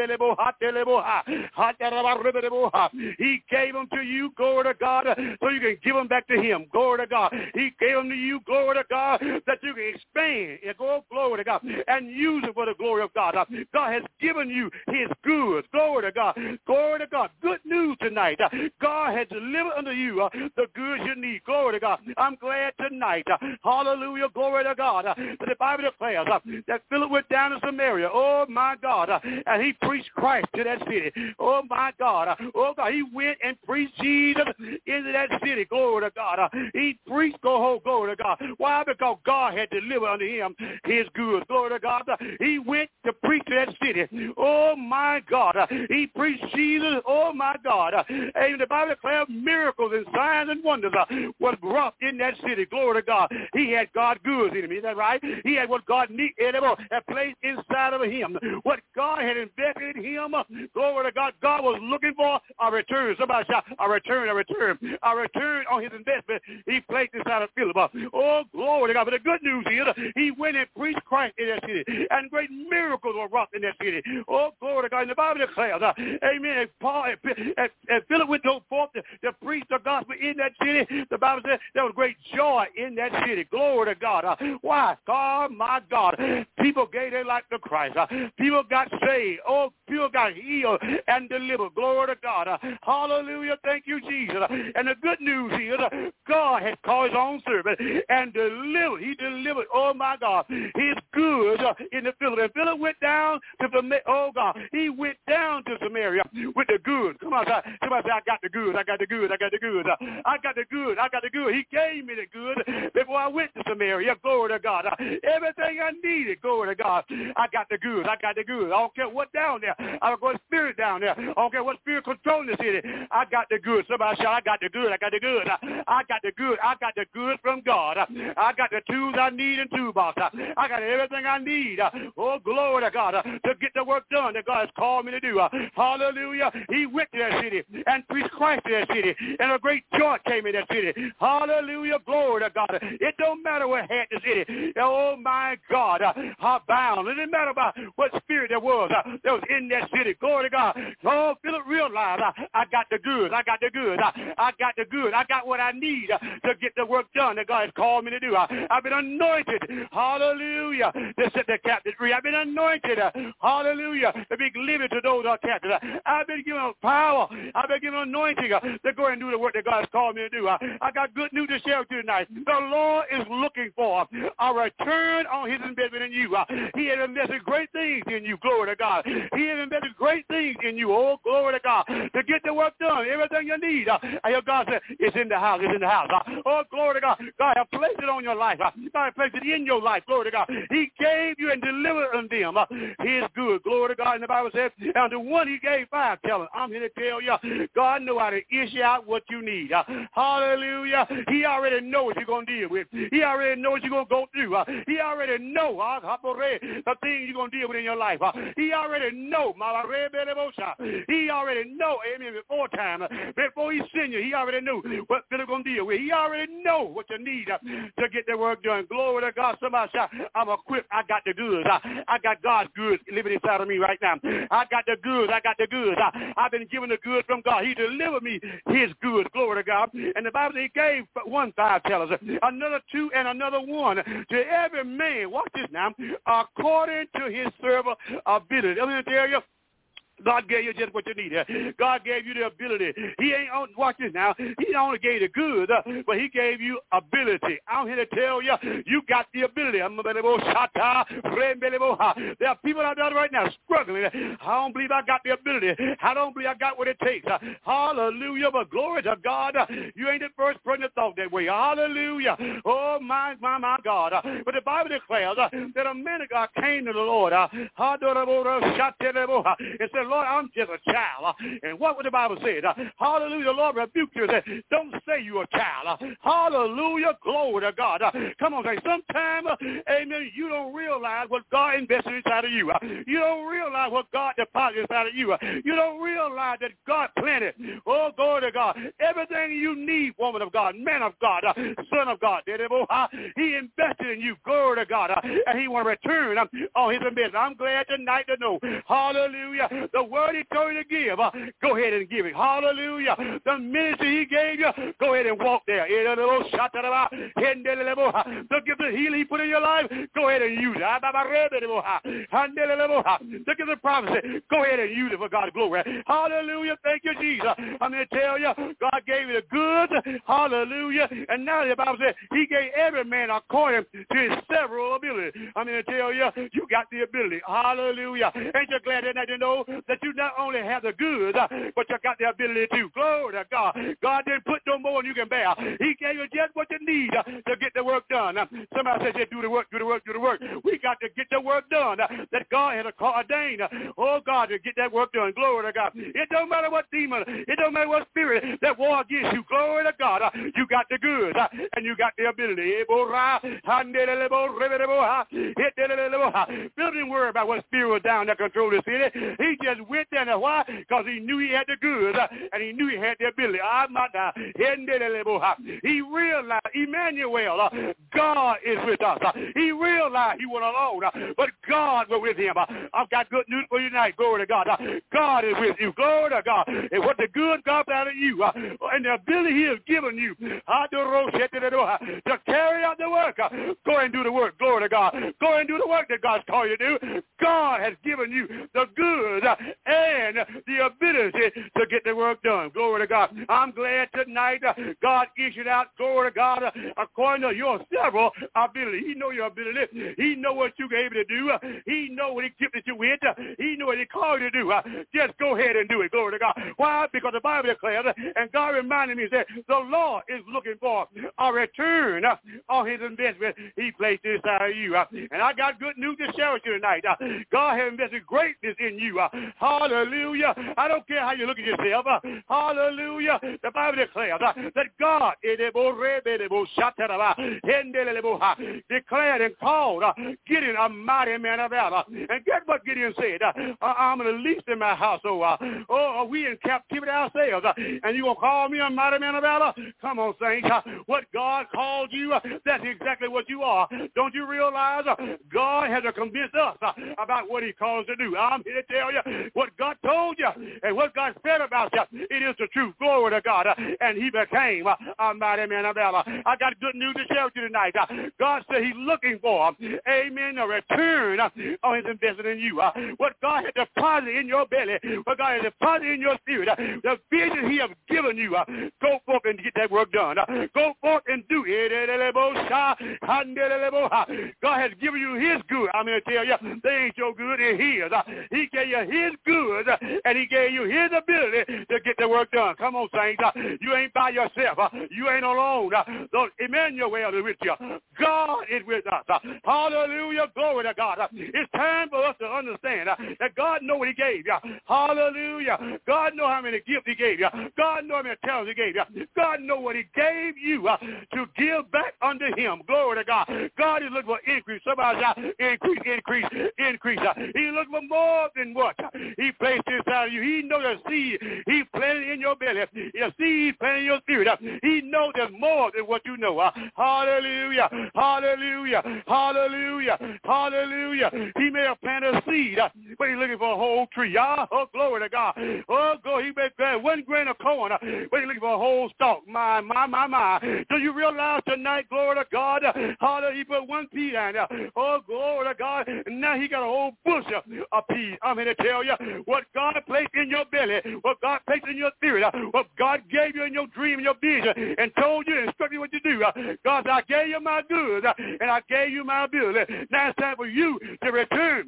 He gave them to you, glory to God, so you can give them back to him. Glory to God. He gave them to you, glory to God, that you can expand and go, glory to God, and use it for the glory of God. God has given you his goods. Glory to God. Glory to God. Good news tonight. God has delivered unto you the goods you need. Glory to God. I'm glad tonight. Hallelujah. Glory to God. The Bible declares that Philip went down to Samaria. Oh, my God. And he preached Christ to that city. Oh, my God. Oh, God. He went and preached Jesus into that city. Glory to God. He preached, go glory to God. Why? Because God had delivered unto him his goods. Glory to God. He went to preach to that city. Oh, my God. He preached Jesus. Oh, my God. And the Bible declares miracles and signs and wonders was wrought in that city. Glory to God. He had God's goods in him. Is that right? He had what God needed and placed inside of him. What God had invested in him. Glory to God. God was looking for a return. Somebody shout, a return, a return. A return on his investment he placed inside of Philip. Oh, glory to God. But the good news is he went and preached Christ in that city. And great miracles were wrought in that city. Oh, glory to God. And the Bible declares, uh, amen, and, Paul, and, and, and Philip went forth to, to preach the gospel in that city. The Bible says there was great joy in that city. Glory to God. Uh, why? God, my God. People gave their life to Christ. Uh, people got saved. Oh, people got healed and delivered. Glory to God. Uh, hallelujah. Thank you, Jesus. Uh, and the good news is uh, God has called his own servant and delivered. He delivered, oh, my God, his goods uh, in the Philip. And Philip went down to the, oh, God, he went down to Samaria with the goods. Come on, somebody say, I got the goods. I got the goods. I got the goods. Uh, I got the goods. I got the goods. He gave me the goods before I went to Samaria. Glory to God. Uh, everything I needed, glory to God. I got the goods. I got the goods. I don't care what down there. I don't care what spirit down there. I don't care what spirit controlling the city. I got the goods. Somebody shout, I got the goods. I got the goods. I got the goods. I got the goods from God. I got the tools I need in toolbox. I got everything I need. Oh, glory to God, to get the work done that God has called me to do. Hallelujah. He went to that city and preached Christ to that city. And a great joy came in that city. Hallelujah. Glory to God. It don't matter what had the city. Oh, my God. How bound. It didn't matter about what spirit there was uh, that was in that city. Glory to God. Oh, Philip realized uh, I got the goods. I got the goods. Uh, I got the goods. I got what I need uh, to get the work done that God has called me to do. Uh, I've been anointed. Hallelujah. To set the captive free. I've been anointed. Uh, hallelujah. To be living to those who are captive. Uh, I've been given power. I've been given anointing uh, to go and do the work that God has called me to do. Uh, I got good news to share with you tonight. The Lord is looking for a return on his investment in you. Uh, he has invested great things in you. Glory to God. He has invested great things in you. Oh, glory to God. To get the work done, everything you need. Uh, I hear God say, it's in the house. It's in the house. Uh, oh, glory to God. God has placed it on your life. Uh, God has placed it in your life. Glory to God. He gave you and delivered unto them uh, his good. Glory to God. And the Bible says, and the one he gave five talents. I'm here to tell you, God knows how to issue out what you need. Uh, hallelujah. He already knows what you're going to deal with. He already knows what you're going to go through. Uh, he already knows uh, the things you're going to deal with in your life. Uh, he already knows. He already knows, amen, before time. Before he send you, he already knew what they're going to deal with. He already knows what you need uh, to get the work done. Glory to God. Somebody shout, I'm equipped. I got the goods. I, I got God's goods living inside of me right now. I got the goods. I got the goods. I, I've been given the goods from God. He delivered me his goods. Glory to God. And the Bible says he gave one five talents, another two, and another one to every man. Watch this now. According to his servant ability. I'm going to tell you, God gave you just what you need. God gave you the ability. He ain't on, watch this now. He not only gave you the good, uh, but he gave you ability. I'm here to tell you, you got the ability. There are people out there right now struggling. I don't believe I got the ability. I don't believe I got what it takes. Uh, hallelujah. But glory to God. Uh, you ain't the first person that thought that way. Hallelujah. Oh, my, my, my God. Uh, but the Bible declares uh, that a man of God came to the Lord uh, and said, Lord, I'm just a child. And what would the Bible say? Hallelujah. The Lord rebuked you and said, don't say you're a child. Hallelujah. Glory to God. Come on, say, sometimes, amen, you don't realize what God invested inside of you. You don't realize what God deposited inside of you. You don't realize that God planted. Oh, glory to God. Everything you need, woman of God, man of God, son of God, he invested in you. Glory to God. And he want to return on his investment. I'm glad tonight to know. Hallelujah. The word he told you to give, go ahead and give it. Hallelujah. The ministry he gave you, go ahead and walk there. The gift of healing he put in your life, go ahead and use it. The gift of prophecy, go ahead and use it for God's glory. Hallelujah. Thank you, Jesus. I'm going to tell you, God gave you the goods. Hallelujah. And now the Bible says he gave every man according to his several abilities. I'm going to tell you, you got the ability. Hallelujah. Ain't you glad tonight to know that you not only have the goods, but you got the ability to. Glory to God. God didn't put no more than you can bear. He gave you just what you need to get the work done. Somebody says, do the work, do the work, do the work. We got to get the work done that God has ordained. Oh, God, to get that work done. Glory to God. It don't matter what demon, it don't matter what spirit that war against you. Glory to God. You got the goods and you got the ability. Bill didn't worry about what spirit was down there control the city. He just went there. And why? Because he knew he had the goods and he knew he had the ability. He realized, Emmanuel, God is with us. He realized he went alone, but God was with him. I've got good news for you tonight. Glory to God. God is with you. Glory to God. And what the good God out of you and the ability he has given you to carry out the work, go and do the work. Glory to God. Go and do the work that God's called you to do. God has given you the good and the ability to get the work done. Glory to God. I'm glad tonight God issued out, glory to God, according to your several ability. He know your ability. He know what you're able to do. He know what he gifted you with. He know what he called you to do. Just go ahead and do it. Glory to God. Why? Because the Bible declares, and God reminded me, that the Lord is looking for a return on his investment he placed inside of you. And I got good news to share with you tonight. God has invested greatness in you. Hallelujah. I don't care how you look at yourself. Hallelujah. The Bible declares that God declared and called Gideon a mighty man of valor. And guess what Gideon said? I'm the least in my household. Oh, are we in captivity ourselves? And you going to call me a mighty man of valor? Come on, saints. What God called you, that's exactly what you are. Don't you realize God has to convince us about what he calls us to do? I'm here to tell you what God told you and what God said about you. It is the truth. Glory to God. And he became a mighty man of valor. I got good news to share with you tonight. God said he's looking for, amen, a return on his investment in you. What God has deposited in your belly, what God has deposited in your spirit, the vision he has given you, go forth and get that work done. Go forth and do it. God has given you his good. I'm going to tell you, they ain't your good, it's his. He gave you his good, and he gave you his ability to get the work done. Come on, saints. You ain't by yourself. You ain't alone. Emmanuel is with you. God is with us. Hallelujah. Glory to God. It's time for us to understand that God knows what he gave you. Hallelujah. God knows how many gifts he gave you. God knows how many talents he gave you. God knows what he gave you to give back unto him. Glory to God. God is looking for increase. Somebody shout, increase, increase, increase. He's looking for more than what he placed inside of you. He knows the seed he planted in your belly. The seed planted in your spirit. He knows there's more than what you know. Hallelujah. Hallelujah. Hallelujah. Hallelujah. He may have planted a seed, but he's looking for a whole tree. Oh, glory to God. Oh, glory. He may plant one grain of corn, but he's looking for a whole stalk. My, my, my, my. Do you realize tonight, glory to God, hallelujah, he put one pea down there. Oh, glory to God. And now he got a whole bush of peas. I'm here to tell you what God placed in your belly, what God placed in your spirit, what God gave you in your dream and your vision and told you and instructed you what to do. God said, I gave you my goods and I gave you my ability. Now it's time for you to return.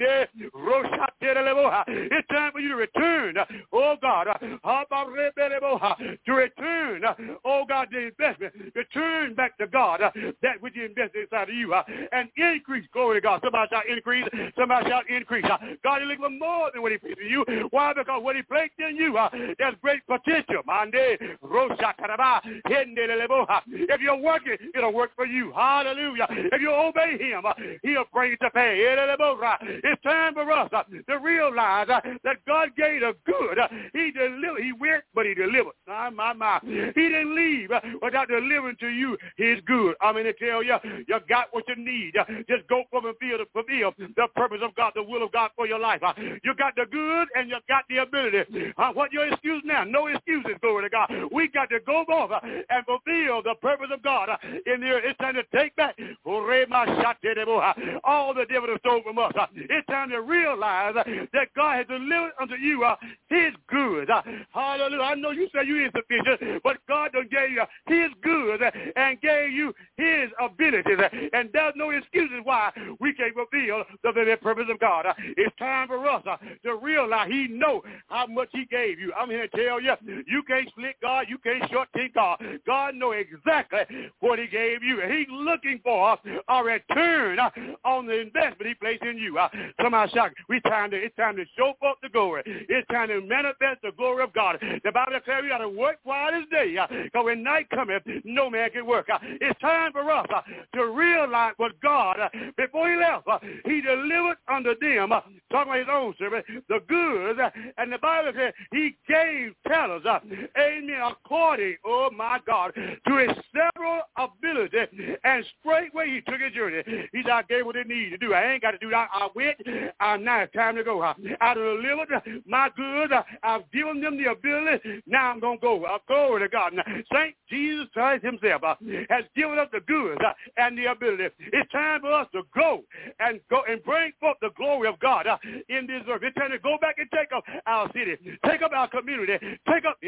It's time for you to return. Oh, God. To return. Oh, God, the investment. Return back to God that which you invested inside of you and increase. Glory to God. Somebody shout increase. Somebody shout increase. God is looking for more than what he placed in you. Why? Because what he placed in you, uh, there's great potential. If you're working, it'll work for you. Hallelujah. If you obey him, uh, he'll bring it to pass. It's time for us uh, to realize uh, that God gave the good. Uh, he delivered. He went, but he delivered. My, my, my. He didn't leave uh, without delivering to you his good. I'm going to tell you, you got what you need. Uh, just go from and fulfill, fulfill the purpose of God, the will of God for your life. Uh, you got the good and you got the ability. Uh, what your excuse now? No excuses, glory to God. We got to go forth uh, and fulfill the purpose of God uh, in the earth. It's time to take back all the devil has stolen from us. Uh, it's time to realize uh, that God has delivered unto you uh, his good. Uh, hallelujah. I know you say you insufficient, but God done gave you his good uh, and gave you his abilities. Uh, and there's no excuses why we can't fulfill the very purpose of God. Uh, it's time for us uh, to realize he know how much he gave you. I'm here to tell you, you can't split God. You can't short take God. God know exactly what he gave you. He's looking for a return uh, on the investment he placed in you. Uh, somebody shout, we time to, it's time to show forth the glory. It's time to manifest the glory of God. The Bible declares we got to work while it's day, because uh, when night cometh, no man can work. Uh, it's time for us uh, to realize what God, uh, before he left, uh, he delivered unto them, uh, talking about his own servant, the goods, uh, and the Bible says he gave tellers, uh, amen, according, oh my God, to his several ability, and straightway he took his journey. He said, I gave what they needed to do. I ain't got to do that. I went, and now it's time to go. Uh, I delivered my goods. Uh, I've given them the ability. Now I'm going to go. Uh, glory to God. Now, Saint Jesus Christ himself uh, has given us the goods uh, and the ability. It's time for us to go and go and bring forth the glory of God uh, in this earth. It's time to go back and take up our city, take up our community, take up,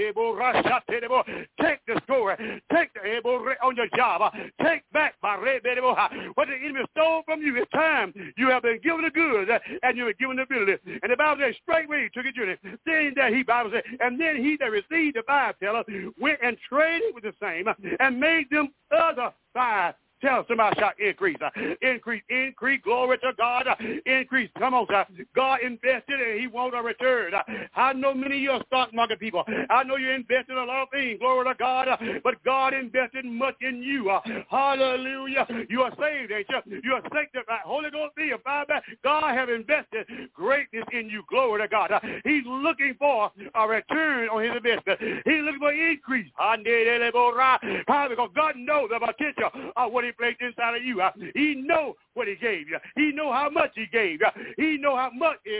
take the story, take the on your job, uh, take back my what the enemy stole from you. It's time you have been given the goods uh, and you have been given the ability. And the Bible says, straightway he took a journey. Then that he, Bible says, and then he that received the five talents went and traded with the same uh, and made them other five. Tell somebody shout increase, uh, increase, increase, glory to God, uh, increase. Come on, sir. God invested and he wants a return. Uh, I know many of you are stock market people. I know you invested in a lot of things, glory to God, uh, but God invested much in you. Uh, hallelujah. You are saved, ain't you? You are sanctified. Holy Ghost be a fire back. God have invested greatness in you, glory to God. Uh, he's looking for a return on his investment. He's looking for increase. Because God knows the potential of what he placed inside of you. Uh, he know what he gave you. He know how much he gave you. He know how much he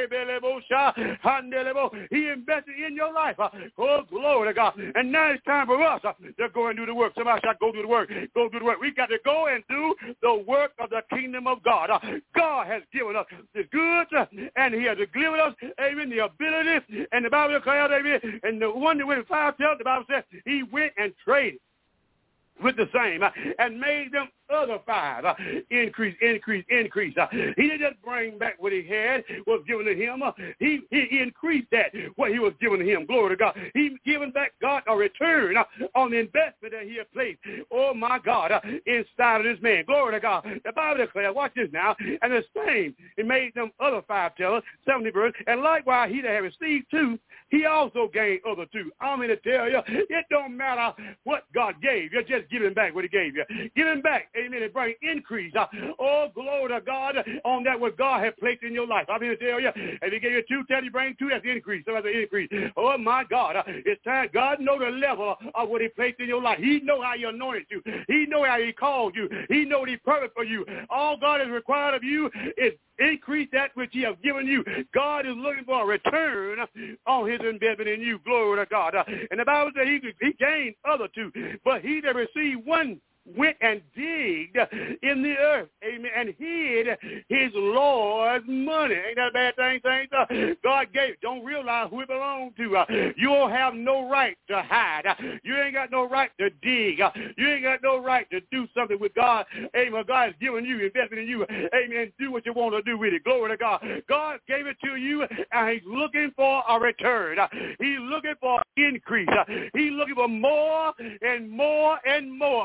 invested in your life. Uh, oh, glory to God. And now it's time for us uh, to go and do the work. Somebody should go do the work. Go do the work. We got to go and do the work of the kingdom of God. Uh, God has given us the goods, uh, and he has given us, amen, the ability. And the Bible declares, amen, and the one that went five tells, the Bible says he went and traded with the same uh, and made them other five. Uh, increase, increase, increase. Uh, he didn't just bring back what he had, was given to him. Uh, he, he, he increased that, what he was given to him. Glory to God. He given back God a return uh, on the investment that he had placed, oh my God, uh, inside of this man. Glory to God. The Bible declares, watch this now, and the same, he made them other five tellers, seventy verse, and likewise he that had received two, he also gained other two. I'm going to tell you, it don't matter what God gave. You're just giving back what he gave you. Giving back, amen, and bring increase. Uh, oh, glory to God on that what God has placed in your life. I'm going to tell you, if he gave you two, tell you bring two, that's increase. So that's an increase. Oh, my God. Uh, it's time. God know the level of what he placed in your life. He know how he anointed you. He know how he called you. He know what he purposed for you. All God has required of you is increase that which he has given you. God is looking for a return on his investment in you. Glory to God. Uh, and the Bible says he, he gained other two, but he that received one went and digged in the earth, amen, and hid his Lord's money. Ain't that a bad thing, saints? Uh, God gave it. Don't realize who it belongs to. Uh, you don't have no right to hide. Uh, you ain't got no right to dig. Uh, you ain't got no right to do something with God. Amen. God has given you, invested in you. Amen. Do what you want to do with it. Glory to God. God gave it to you, and he's looking for a return. Uh, he's looking for increase. Uh, he's looking for more and more and more. I'm going to tell you,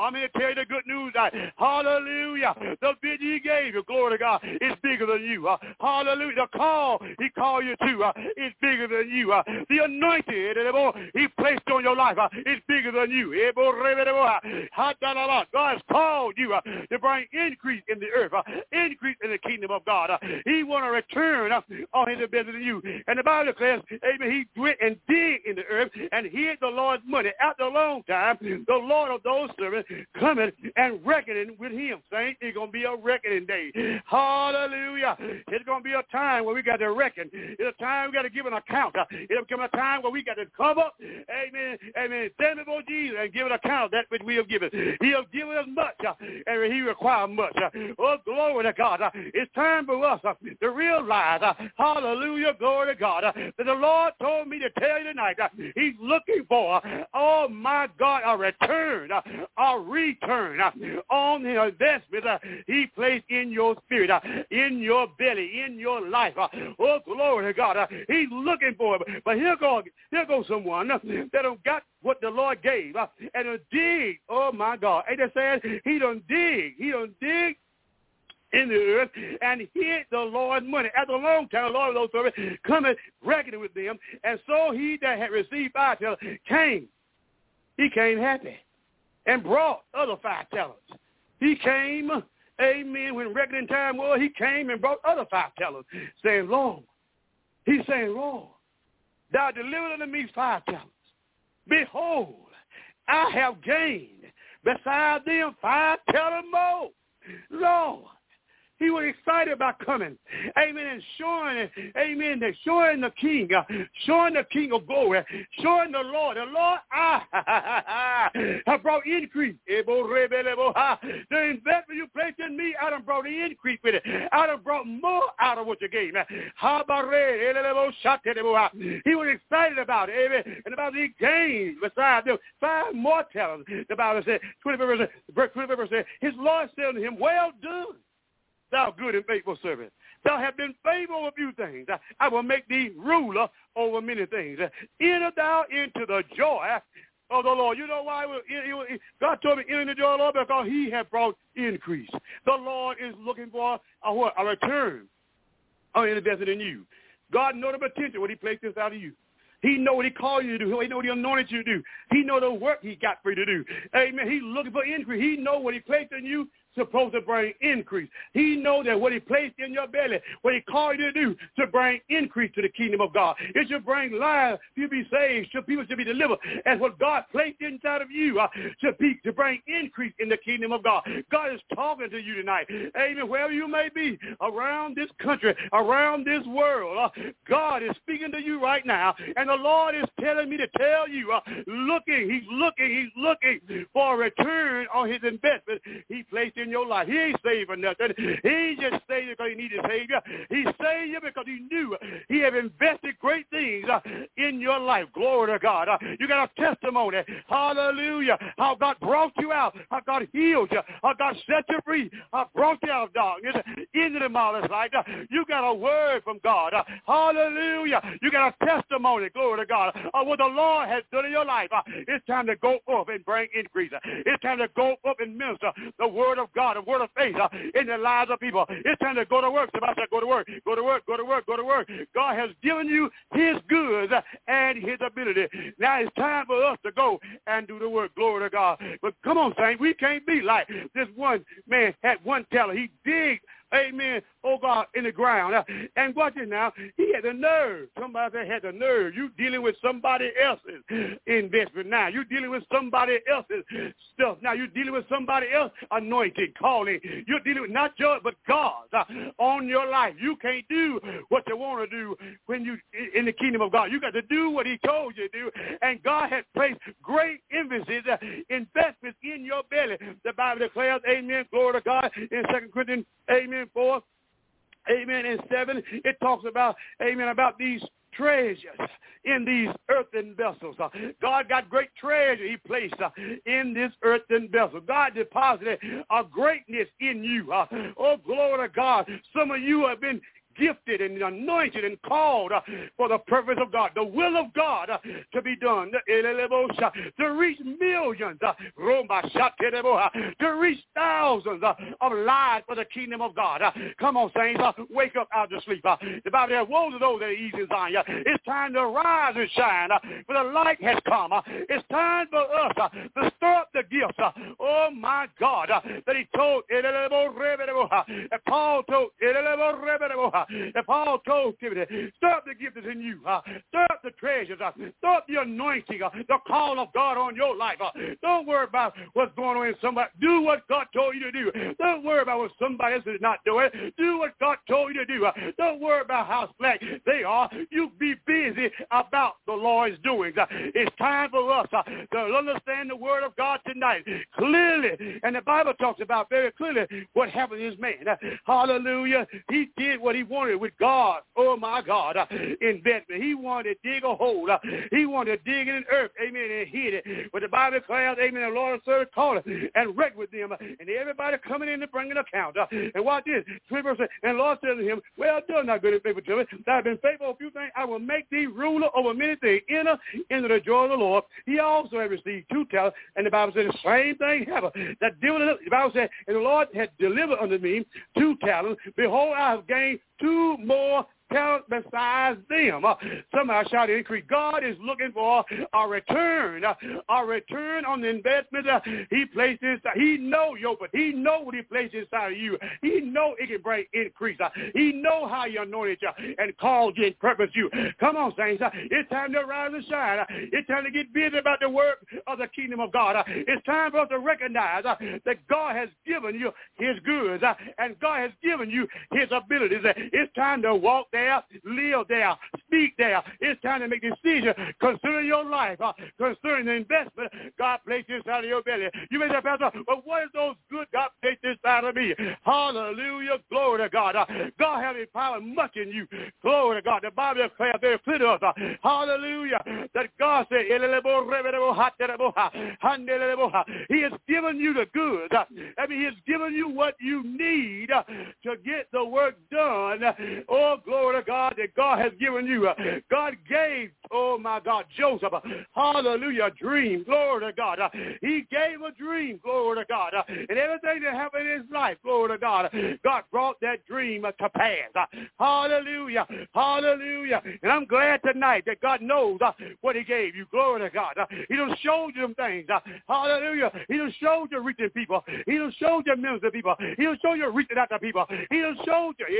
tell you the good news. Uh, hallelujah. The vision he gave you, glory to God, is bigger than you. Uh, hallelujah. The call he called you to uh, is bigger than you. Uh, the anointing uh, he placed on your life uh, is bigger than you. God has called you uh, to bring increase in the earth, uh, increase in the kingdom of God. Uh, he want to return uh, on his ability to you. And the Bible declares, amen, he went and dig in the earth and hid the Lord's money. After a long time, the Lord of those servants coming and reckoning with him. Saints, it's going to be a reckoning day. Hallelujah. It's going to be a time where we got to reckon. It's a time we got to give an account. It'll come a time where we got to come up, amen, amen, stand before Jesus and give an account of that which we have given. He has given us much, uh, and he requires much. Uh, oh, glory to God. Uh, it's time for us uh, to realize, uh, hallelujah, glory to God, uh, that the Lord told me to tell you tonight, uh, he's looking for, uh, oh, my God, a return, uh, a return uh, on the investment uh, he placed in your spirit, uh, in your belly, in your life. Uh, oh, glory to God. Uh, he's looking for it. But here goes here goes someone uh, that have got what the Lord gave uh, and a dig. Oh, my God. Ain't that sad? He done dig. He done dig in the earth and hid the Lord's money. After a long time, the Lord of those servants coming, reckoning with them. And so he that had received five talents came. He came happy and brought other five talents. He came, amen, when reckoning time was, he came and brought other five talents, saying, Lord, he's saying, Lord, thou delivered unto me five talents. Behold, I have gained beside them five talents more. Lord, he was excited about coming, amen, and showing, amen, and showing the King, uh, showing the King of glory, showing the Lord. The Lord, I have brought increase. The investment you placed in me, I done brought the increase with it. I done brought more out of what you gave me. He was excited about it, amen, and about the gain beside them five more talents. The Bible said, twenty-fifth verse, twenty-fifth verse said, his Lord said unto him, well done, thou good and faithful servant. Thou hast been faithful over a few things. I will make thee ruler over many things. Enter thou into the joy of the Lord. You know why? God told me enter the joy of the Lord because he had brought increase. The Lord is looking for a, what? A return on investing in you. God knows the potential when he placed this out of you. He know what he called you to do. He know what he anointed you to do. He know the work he got for you to do. Amen. He's looking for increase. He know what he placed in you supposed to bring increase. He know that what he placed in your belly, what he called you to do, to bring increase to the kingdom of God. It should bring life. You'll be saved. Should, people should be delivered. As what God placed inside of you uh, to, be, to bring increase in the kingdom of God. God is talking to you tonight. Amen. Wherever you may be, around this country, around this world, uh, God is speaking to you right now. And the Lord is telling me to tell you, uh, looking, he's looking, he's looking for a return on his investment he placed in your life. He ain't saved for nothing. He just saved you because he needed a Savior. He saved you because he knew he had invested great things uh, in your life. Glory to God. Uh, you got a testimony. Hallelujah. How God brought you out. How God healed you. How God set you free. How brought you out of darkness into the marvelous light. Uh, you got a word from God. Uh, hallelujah. You got a testimony. Glory to God. Uh, what the Lord has done in your life. Uh, it's time to go up and bring increase. Uh, it's time to go up and minister the word of God, a word of faith uh, in the lives of people. It's time to go to work. Somebody said, go to work, go to work, go to work, go to work. God has given you his goods uh, and his ability. Now it's time for us to go and do the work. Glory to God. But come on, saints, we can't be like this one man had one talent. He digged, amen, oh God, in the ground. Uh, and watch it now. He had the nerve. Somebody that had the nerve. You dealing with somebody else's investment now. You dealing with somebody else's stuff. Now you're dealing with somebody else anointed, calling. You're dealing with not yours, but God's uh, on your life. You can't do what you want to do when you in the kingdom of God. You got to do what he told you to do. And God has placed great emphasis, uh, investments in your belly. The Bible declares, amen, glory to God, in Second Corinthians, amen, four, amen, and seven, it talks about, amen, about these treasures in these earthen vessels. Uh, God got great treasure he placed uh, in this earthen vessel. God deposited a greatness in you. Uh, oh, glory to God. Some of you have been gifted and anointed and called uh, for the purpose of God, the will of God uh, to be done, to reach millions, uh, to reach thousands uh, of lives for the kingdom of God. Uh, come on, saints, uh, wake up out of sleep. Uh, the Bible says, woe to those that are easy in Zion. Uh, it's time to rise and shine, uh, for the light has come. Uh, it's time for us uh, to stir up the gifts. Uh, oh, my God, uh, that he told, uh, that Paul told, uh, that Paul told Timothy, stir up the gifts in you. Uh, stir up the treasures. Uh, stir up the anointing, uh, the call of God on your life. Uh, don't worry about what's going on in somebody. Do what God told you to do. Don't worry about what somebody else is not doing. Do what God told you to do. Uh, don't worry about how slack they are. You be busy about the Lord's doings. Uh, it's time for us uh, to understand the word of God tonight clearly. And the Bible talks about very clearly what happened to this man. Uh, hallelujah. He did what he wanted with God. Oh, my God. Uh, investment. He wanted to dig a hole. Uh, he wanted to dig in the earth. Amen. And hid it. But the Bible declares, amen, the Lord served called and wrecked with them. Uh, and everybody coming in to bring an account. Uh, and watch this. And the Lord said to him, well done, thou good and faithful to me. Thou hast been faithful a few things. I will make thee ruler over many things. Enter into the joy of the Lord. He also had received two talents. And the Bible said the same thing happened. That the Bible said, and the Lord had delivered unto me two talents. Behold, I have gained two more talent besides them. Uh, somebody shout increase. God is looking for a return, uh, a return on the investment. Uh, he placed inside. He know yo, but he know what he placed inside of you. He know it can bring increase. Uh, he know how he anointed you and called you and purposed you. Come on, saints. Uh, it's time to rise and shine. Uh, it's time to get busy about the work of the kingdom of God. Uh, it's time for us to recognize uh, that God has given you his goods uh, and God has given you his abilities. Uh, it's time to walk there, live there, speak there. It's time to make decisions concerning your life, uh, concerning the investment God placed inside of your belly. You may say, Pastor, but what is those good God placed inside of me? Hallelujah, glory to God. Uh, God has empowered much in you. Glory to God. The Bible declares very clear to us, uh, hallelujah, that God said, he has given you the goods. Uh, I mean, he has given you what you need uh, to get the work done. Oh, glory to God, that God has given you. Uh, God gave, oh my God, Joseph, uh, hallelujah, a dream. Glory to God. Uh, he gave a dream. Glory to God. Uh, and everything that happened in his life, glory to God, uh, God brought that dream uh, to pass. Uh, hallelujah. Hallelujah. And I'm glad tonight that God knows uh, what he gave you. Glory to God. Uh, he done showed you them things. Uh, hallelujah. He done showed you reaching people. He done showed you ministering people. He done showed you reaching out to people. He done showed you.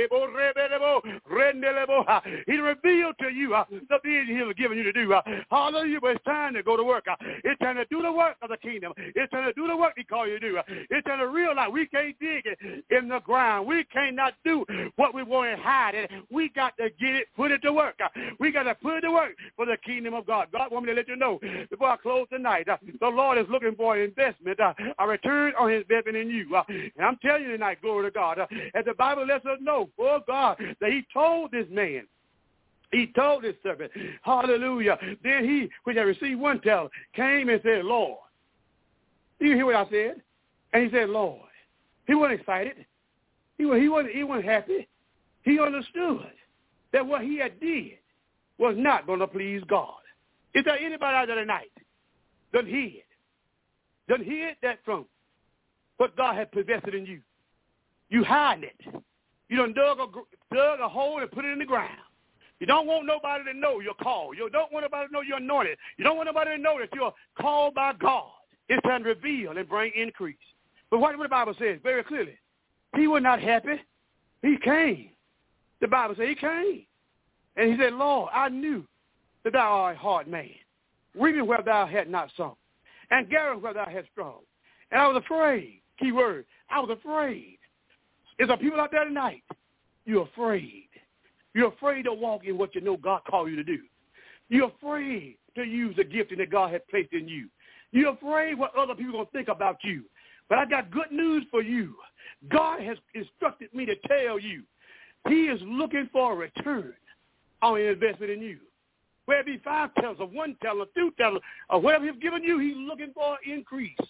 He revealed to you uh, the things he was giving you to do. Uh, hallelujah. But it's time to go to work. Uh, it's time to do the work of the kingdom. It's time to do the work he called you to do. Uh, it's time to realize we can't dig it in the ground. We cannot do what we want and hide it. We got to get it, put it to work. Uh, we got to put it to work for the kingdom of God. God wants me to let you know before I close tonight, uh, the Lord is looking for an investment, uh, a return on his investment in you. Uh, and I'm telling you tonight, glory to God, uh, as the Bible lets us know, oh God, that he told this man, he told his servant, hallelujah. Then he, which had received one talent, came and said, Lord. Do you hear what I said? And he said, Lord. He wasn't excited. He, was, he, wasn't, he wasn't happy. He understood that what he had did was not going to please God. Is there anybody out there tonight that hid, that hid that from what God had possessed in you? You hide it. You done dug a, dug a hole and put it in the ground. You don't want nobody to know you're called. You don't want nobody to know you're anointed. You don't want nobody to know that you're called by God. It's time to reveal and bring increase. But what the Bible says very clearly, he was not happy. He came. The Bible says he came. And he said, Lord, I knew that thou art a hard man, reaping where thou had not sown, and gathering where thou hadst strong. And I was afraid. Key word. I was afraid. Is there people out there tonight? You're afraid. You're afraid to walk in what you know God called you to do. You're afraid to use the gifting that God has placed in you. You're afraid what other people are going to think about you. But I got good news for you. God has instructed me to tell you he is looking for a return on an investment in you. Whether it be five talents or one talent or two talents or whatever he's given you, he's looking for an increase.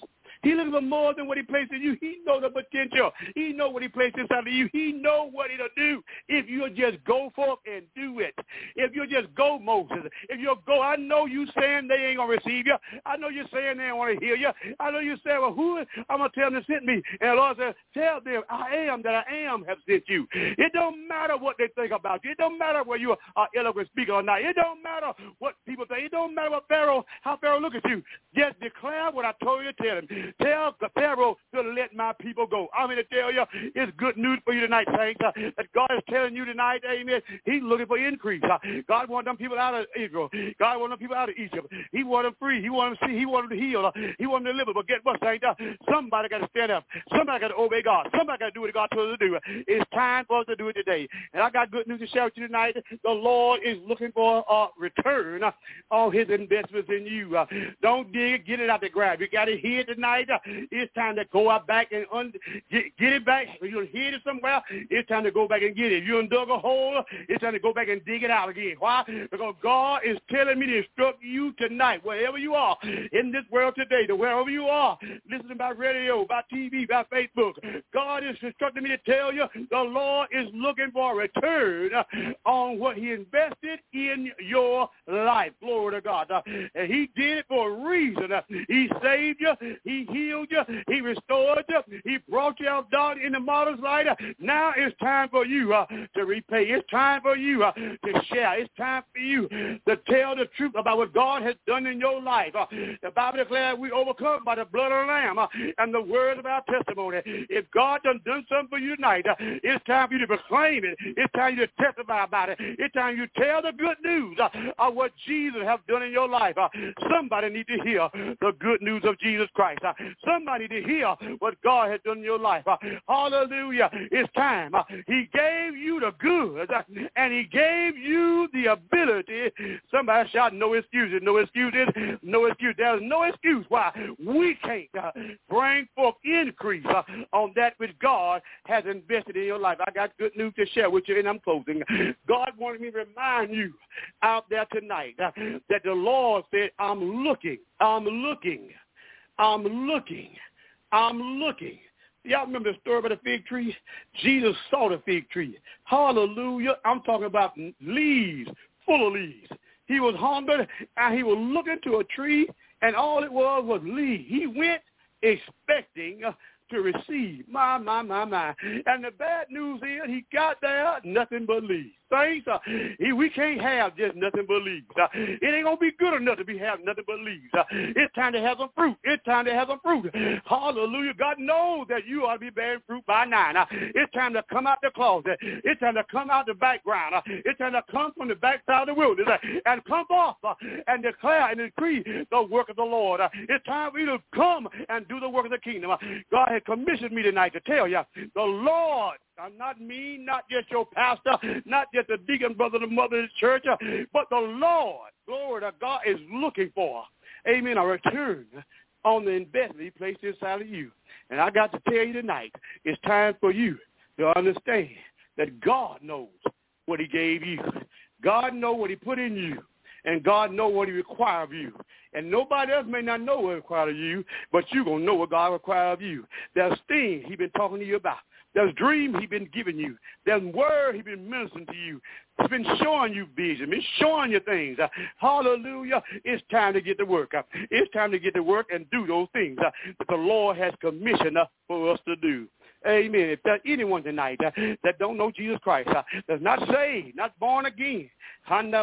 He's looking for more than what he placed in you. He knows the potential. He knows what he placed inside of you. He knows what it'll do if you'll just go forth and do it. If you'll just go, Moses. If you'll go, I know you saying they ain't going to receive you. I know you're saying they don't want to hear you. I know you're saying, well, who? I'm going to tell them to send me. And the Lord said, tell them I am that I am have sent you. It don't matter what they think about you. It don't matter whether you're an eloquent speaker or not. It don't matter what people think. It don't matter what Pharaoh, how Pharaoh look at you. Just declare what I told you to tell him. Tell Pharaoh to let my people go. I'm going to tell you, it's good news for you tonight, saints, uh, that God is telling you tonight, amen, he's looking for increase. Uh, God wants them people out of Israel. God wants them people out of Egypt. He wants them free. He wants them to see. He wants them to heal. Uh, he wants them to live. But get what, saints? Uh, somebody got to stand up. Somebody got to obey God. Somebody got to do what God told us to do. It's time for us to do it today. And I got good news to share with you tonight. The Lord is looking for a return uh, on his investments in you. Uh, don't dig. Get it out the ground. You got it here tonight. Uh, it's time to go out back and un- get, get it back. If you hid it somewhere, it's time to go back and get it. If you dug a hole, it's time to go back and dig it out again. Why? Because God is telling me to instruct you tonight, wherever you are in this world today, to wherever you are, listening by radio, by T V, by Facebook. God is instructing me to tell you the Lord is looking for a return on what he invested in your life. Glory to God. And he did it for a reason. He saved you. He healed you. He restored you. He brought you out down in the marvelous light. Now it's time for you uh, to repay. It's time for you uh, to share. It's time for you to tell the truth about what God has done in your life. Uh, the Bible declares we overcome by the blood of the Lamb uh, and the words of our testimony. If God done done something for you tonight, uh, it's time for you to proclaim it. It's time for you to testify about it. It's time you tell the good news uh, of what Jesus has done in your life. Uh, somebody need to hear the good news of Jesus Christ. Uh, somebody need to hear what God has done in your life. Uh, hallelujah. It's time. Uh, he gave you the good, uh, and he gave you the ability. Somebody shout, no excuses, no excuses, no excuse. There's no excuse why we can't uh, bring forth increase uh, on that which God has invested in your life. I got good news to share with you, and I'm closing. God wanted me to remind you out there tonight uh, that the Lord said, I'm looking, I'm looking, I'm looking, I'm looking. Y'all remember the story about the fig tree? Jesus saw the fig tree. Hallelujah. I'm talking about leaves, full of leaves. He was hungry, and he was looking to a tree, and all it was was leaves. He went expecting uh, to receive. My, my, my, my. And the bad news is he got there, nothing but leaves. Saints, uh, he, we can't have just nothing but leaves. Uh, it ain't going to be good enough to be having nothing but leaves. Uh, it's time to have some fruit. It's time to have some fruit. Hallelujah. God knows that you ought to be bearing fruit by nine. Uh, it's time to come out the closet. It's time to come out the background. Uh, it's time to come from the backside of the wilderness uh, and come off uh, and declare and decree the work of the Lord. Uh, it's time for you to come and do the work of the kingdom. Uh, God has commissioned me tonight to tell you, the Lord, I'm not me, not just your pastor, not just the deacon brother, the mother of the church, but the Lord, glory to God, is looking for, amen, a return on the investment he placed inside of you. And I got to tell you tonight, it's time for you to understand that God knows what he gave you. God knows what he put in you. And God knows what he requires of you. And nobody else may not know what he requires of you, but you're going to know what God requires of you. There's things he's been talking to you about. There's dreams he's been giving you. There's word he's been ministering to you. He's been showing you vision. He's showing you things. Uh, hallelujah. It's time to get to work. Uh, it's time to get to work and do those things uh, that the Lord has commissioned uh, for us to do. Amen. If there's anyone tonight uh, that don't know Jesus Christ, uh, that's not saved, not born again, and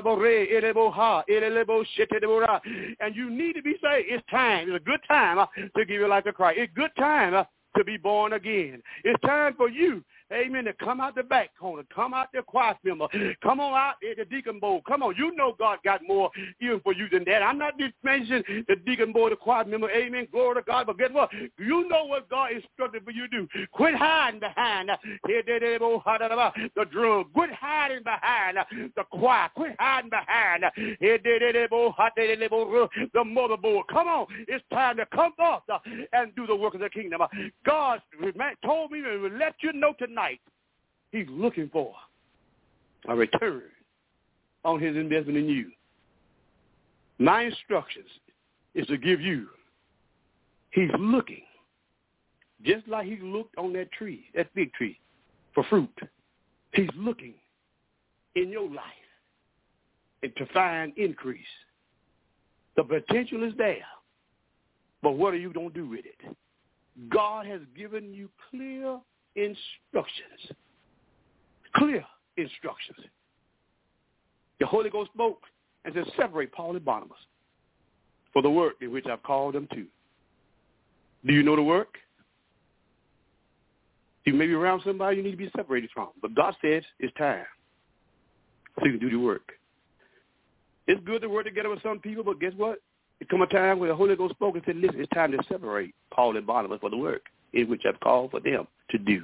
you need to be saved, it's time. It's a good time uh, to give your life to Christ. It's a good time uh, to be born again. It's time for you, amen, to come out the back corner, come out the choir member, come on out at the deacon bowl. Come on, you know God got more even for you than that. I'm not just mentioning the deacon bowl, the choir member, amen, glory to God, but guess what? You know what God instructed for you to do. Quit hiding behind the drum. Quit hiding behind the choir. Quit hiding behind the motherboard. Come on, it's time to come forth and do the work of the kingdom. God told me to let you know tonight he's looking for a return on his investment in you. My instructions is to give you, he's looking Just like he looked on that tree, that fig tree, for fruit, he's looking in your life and to find increase. The potential is there, but what are you going to do with it? God has given you clear instructions. Clear instructions. The Holy Ghost spoke and said, separate Paul and Barnabas for the work in which I've called them to. Do you know the work? You may be around somebody you need to be separated from, but God says it's time so you can do the work. It's good to work together with some people, but guess what? There come a time where the Holy Ghost spoke and said, listen, it's time to separate Paul and Barnabas for the work in which I've called for them to do.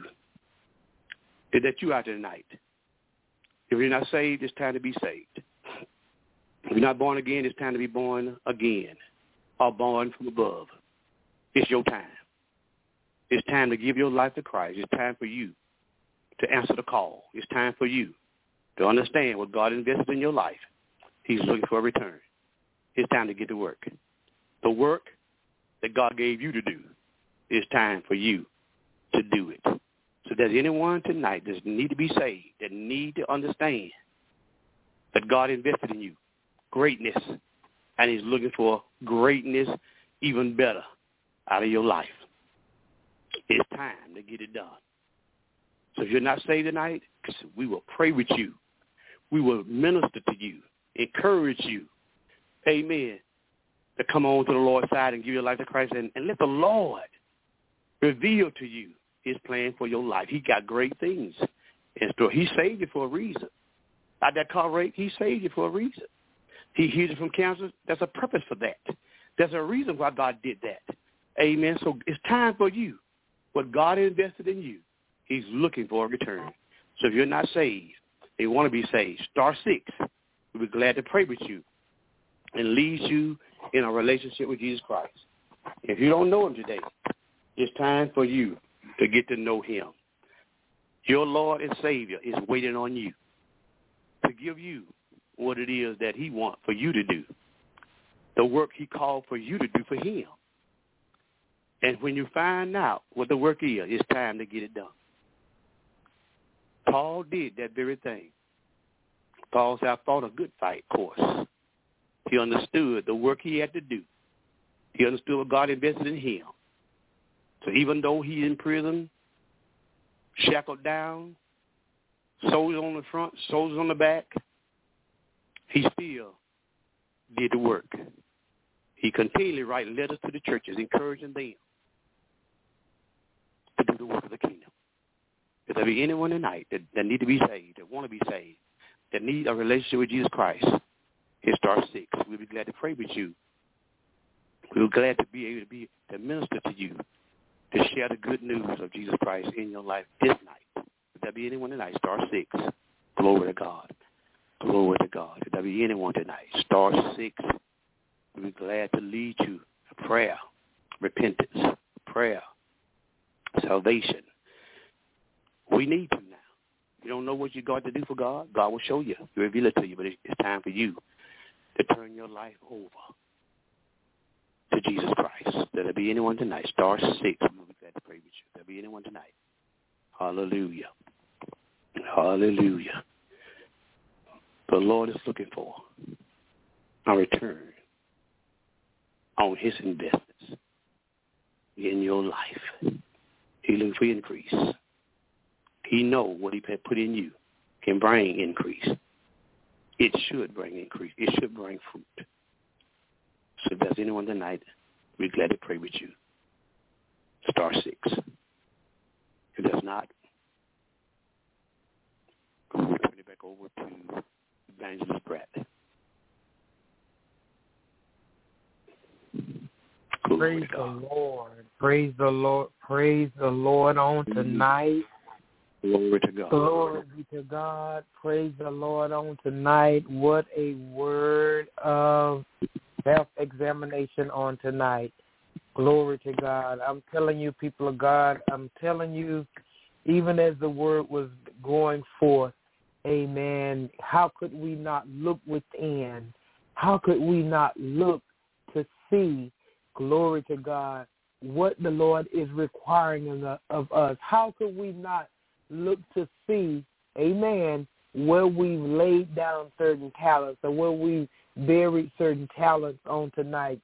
Is that you out there tonight? If you're not saved, it's time to be saved. If you're not born again, it's time to be born again or born from above. It's your time. It's time to give your life to Christ. It's time for you to answer the call. It's time for you to understand what God invested in your life. He's looking for a return. It's time to get to work. The work that God gave you to do, it's time for you to do it. So there's anyone tonight that need to be saved, that need to understand that God invested in you greatness, and he's looking for greatness even better out of your life. It's time to get it done. So if you're not saved tonight, we will pray with you. We will minister to you, encourage you, amen, to come on to the Lord's side and give your life to Christ and, and let the Lord reveal to you his plan for your life. He got great things in store. He saved you for a reason. Like that car wreck, he saved you for a reason. He healed you from cancer. There's a purpose for that. There's a reason why God did that. Amen. So it's time for you. What God invested in you, he's looking for a return. So if you're not saved, you want to be saved, star six. We'll be glad to pray with you and lead you in a relationship with Jesus Christ. If you don't know him today, it's time for you to get to know him. Your Lord and Savior is waiting on you to give you what it is that he wants for you to do, the work he called for you to do for him. And when you find out what the work is, it's time to get it done. Paul did that very thing. Paul said, I fought a good fight course. He understood the work he had to do. He understood what God invested in him. So even though he's in prison, shackled down, soldiers on the front, soldiers on the back, he still did the work. He continually write letters to the churches, encouraging them to do the work of the kingdom. If there be anyone tonight that, that need to be saved, that want to be saved, that need a relationship with Jesus Christ, it's star six. We'll be glad to pray with you. We're glad to be able to be to minister to you, to share the good news of Jesus Christ in your life this night. If there be anyone tonight, star six. Glory to God. Glory to God. If there be anyone tonight, star six. We'll be glad to lead you to prayer, repentance, prayer, salvation. We need you now. You don't know what you're going to do for God? God will show you. He'll reveal it to you, but it's time for you to turn your life over to Jesus Christ. There'll be anyone tonight. Star six. We'll be glad to pray with you. There'll be anyone tonight. Hallelujah. Hallelujah. The Lord is looking for a return on his investments in your life. He looking for increase. He know what he had put in you can bring increase. It should bring increase. It should bring fruit. So if there's anyone tonight, we're glad to pray with you. Star six. If there's not, we'll turn it back over to Evangelist Brett. Praise the Lord. Praise the Lord. Praise the Lord on tonight. Glory to God. Glory be to God. Praise the Lord on tonight. What a word of self-examination on tonight. Glory to God. I'm telling you, people of God, I'm telling you, even as the word was going forth, amen, how could we not look within? How could we not look to see, glory to God, what the Lord is requiring of us. How could we not look to see, amen, where we've laid down certain talents or where we've buried certain talents on tonight?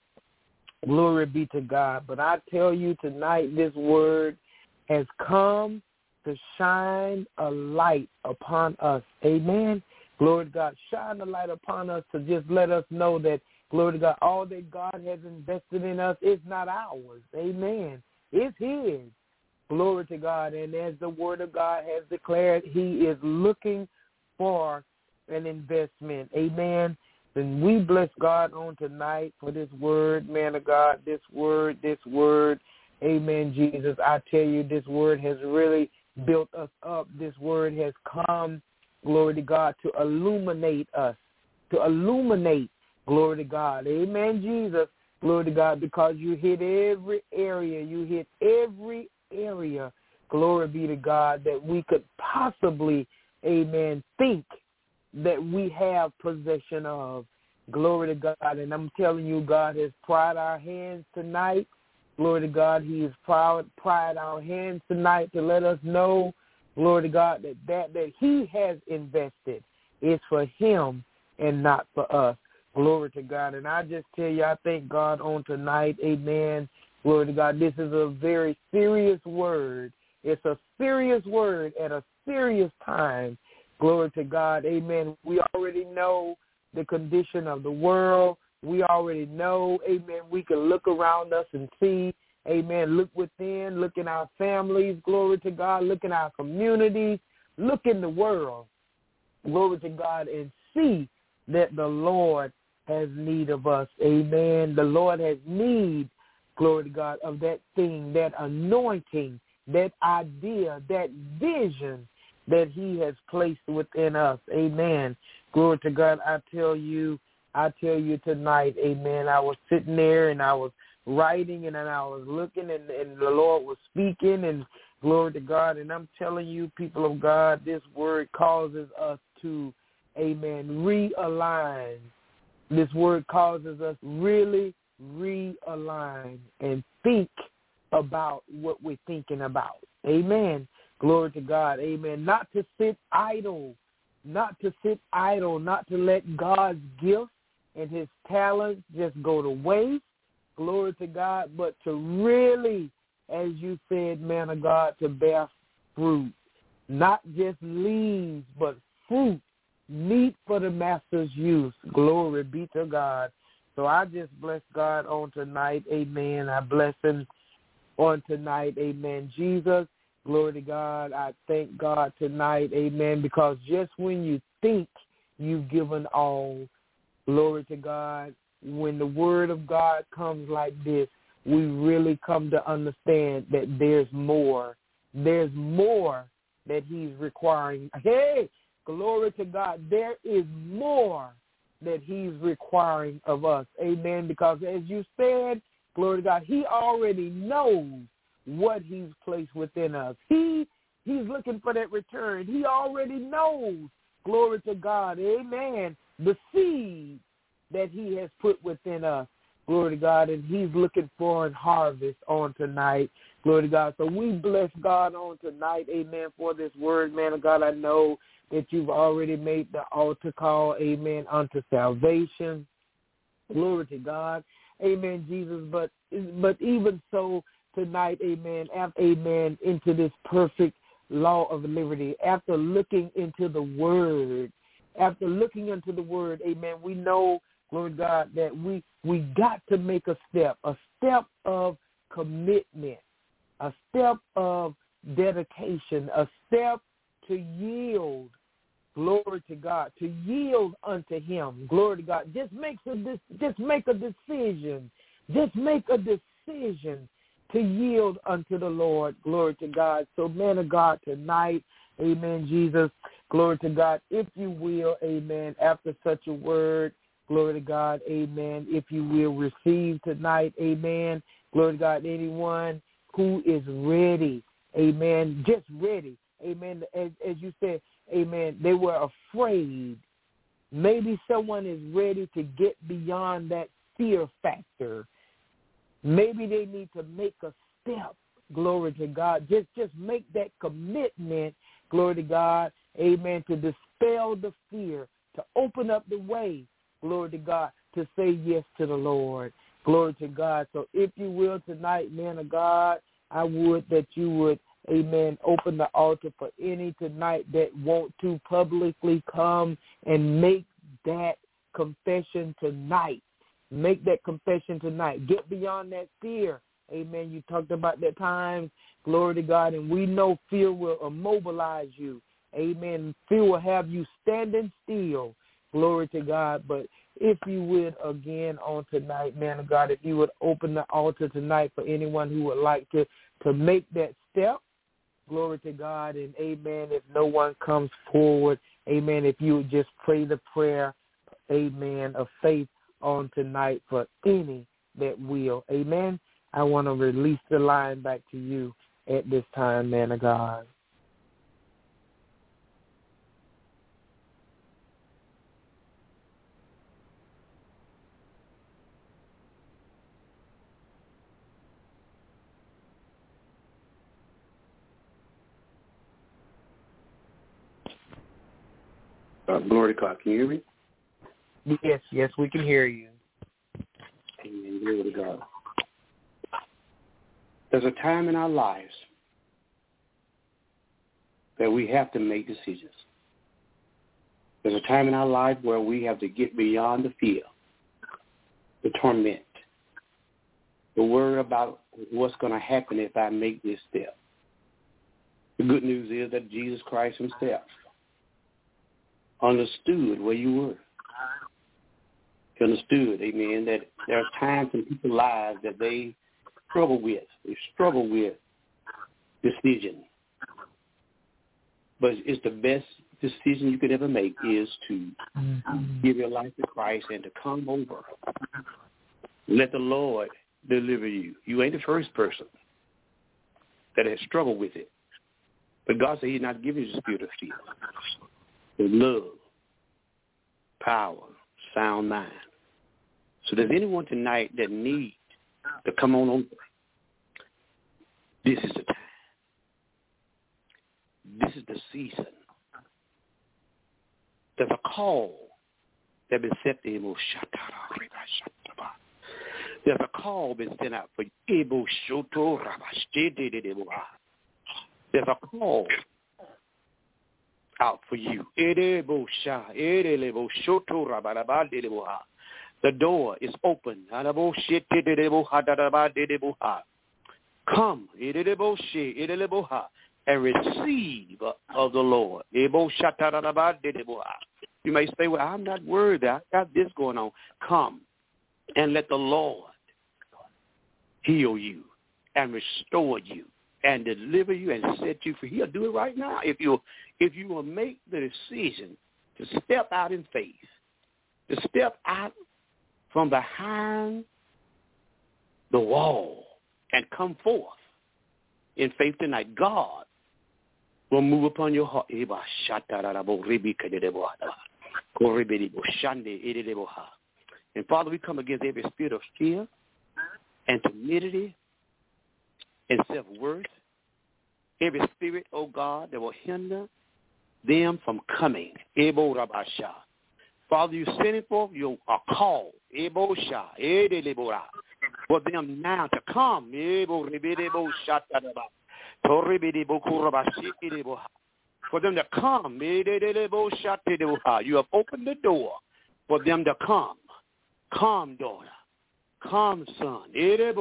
Glory be to God. But I tell you tonight, this word has come to shine a light upon us. Amen. Glory to God. Shine a light upon us to just let us know that, glory to God, all that God has invested in us is not ours. Amen. It's his. Glory to God. And as the word of God has declared, he is looking for an investment. Amen. And we bless God on tonight for this word, man of God, this word, this word. Amen, Jesus. I tell you, this word has really built us up. This word has come, glory to God, to illuminate us, to illuminate, glory to God. Amen, Jesus. Glory to God, because you hit every area. You hit every area, glory be to God, that we could possibly, amen, think that we have possession of. Glory to God. And I'm telling you, God has pried our hands tonight. Glory to God. He has pried, pried our hands tonight to let us know, glory to God, that that, that he has invested is for him and not for us. Glory to God. And I just tell you, I thank God on tonight. Amen. Glory to God. This is a very serious word. It's a serious word at a serious time. Glory to God. Amen. We already know the condition of the world. We already know, amen, we can look around us and see, amen, look within, look in our families, glory to God, look in our communities, look in the world, glory to God, and see that the Lord has need of us. Amen. The Lord has need, glory to God, of that thing, that anointing, that idea, that vision that he has placed within us. Amen. Glory to God. I tell you, I tell you tonight, amen, I was sitting there and I was writing and then I was looking and, and the Lord was speaking, and glory to God. And I'm telling you, people of God, this word causes us to, amen, realign. This word causes us really realign and think about what we're thinking about. Amen. Glory to God. Amen. Not to sit idle, not to sit idle, not to let God's gifts and his talents just go to waste. Glory to God. But to really, as you said, man of God, to bear fruit. Not just leaves, but fruit, meat for the master's use. Glory be to God. So I just bless God on tonight. Amen. I bless him on tonight. Amen. Jesus, glory to God. I thank God tonight. Amen. Because just when you think you've given all, glory to God, when the word of God comes like this, we really come to understand that there's more. There's more that he's requiring. Hey, glory to God. There is more that he's requiring of us. Amen. Because as you said, glory to God, he already knows what he's placed within us. He He's looking for that return. He already knows, glory to God, amen, the seed that he has put within us. Glory to God, and he's looking for a harvest on tonight. Glory to God. So we bless God on tonight, amen, for this word, man of God. I know that you've already made the altar call, amen, unto salvation. Glory to God. Amen, Jesus. But but even so tonight, amen, amen, into this perfect law of liberty, after looking into the word, after looking into the word, amen, we know, Lord God, that we, we got to make a step, a step of commitment, a step of dedication, a step to yield, glory to God, to yield unto him, glory to God. Just make a, just make a decision, just make a decision to yield unto the Lord, glory to God. So, man of God, tonight, amen, Jesus, glory to God, if you will, amen, after such a word, glory to God, amen, if you will receive tonight, amen, glory to God, anyone who is ready, amen, just ready, amen, as, as you said, amen, they were afraid. Maybe someone is ready to get beyond that fear factor. Maybe they need to make a step, glory to God. Just, just make that commitment, glory to God, amen, to dispel the fear, to open up the way, glory to God, to say yes to the Lord. Glory to God. So if you will tonight, man of God, I would that you would, amen, open the altar for any tonight that want to publicly come and make that confession tonight. Make that confession tonight. Get beyond that fear. Amen. You talked about that time. Glory to God. And we know fear will immobilize you. Amen. Fear will have you standing still. Glory to God. But if you would, again, on tonight, man of God, if you would open the altar tonight for anyone who would like to, to make that step, glory to God, and amen, if no one comes forward, amen, if you would just pray the prayer, amen, of faith on tonight for any that will, amen. I want to release the line back to you at this time, man of God. Uh, glory to God. Can you hear me? Yes, yes, we can hear you. Amen. Glory to God. There's a time in our lives that we have to make decisions. There's a time in our life where we have to get beyond the fear, the torment, the worry about what's going to happen if I make this step. The good news is that Jesus Christ himself understood where you were. He understood, amen, that there are times in people's lives that they struggle with. They struggle with decision. But it's the best decision you could ever make is to mm-hmm. give your life to Christ and to come over. Let the Lord deliver you. You ain't the first person that has struggled with it. But God said he's not giving you the spirit of fear. But love, power, sound mind. So there's anyone tonight that needs to come on over. This is the time. This is the season. There's a call that been set to him. There's a call been sent out for you. There's a call out for you. The door is open. Come and receive of the Lord. You may say, well, I'm not worried. I got this going on. Come and let the Lord heal you and restore you and deliver you and set you free. He'll do it right now. If you if you will make the decision to step out in faith, to step out from behind the wall and come forth in faith tonight, God will move upon your heart. And Father, we come against every spirit of fear and timidity and self-worth, every spirit, oh God, that will hinder them from coming. Father, you sending forth your a call for them now to come. For them to come. You have opened the door for them to come. Come, daughter. Come, son. If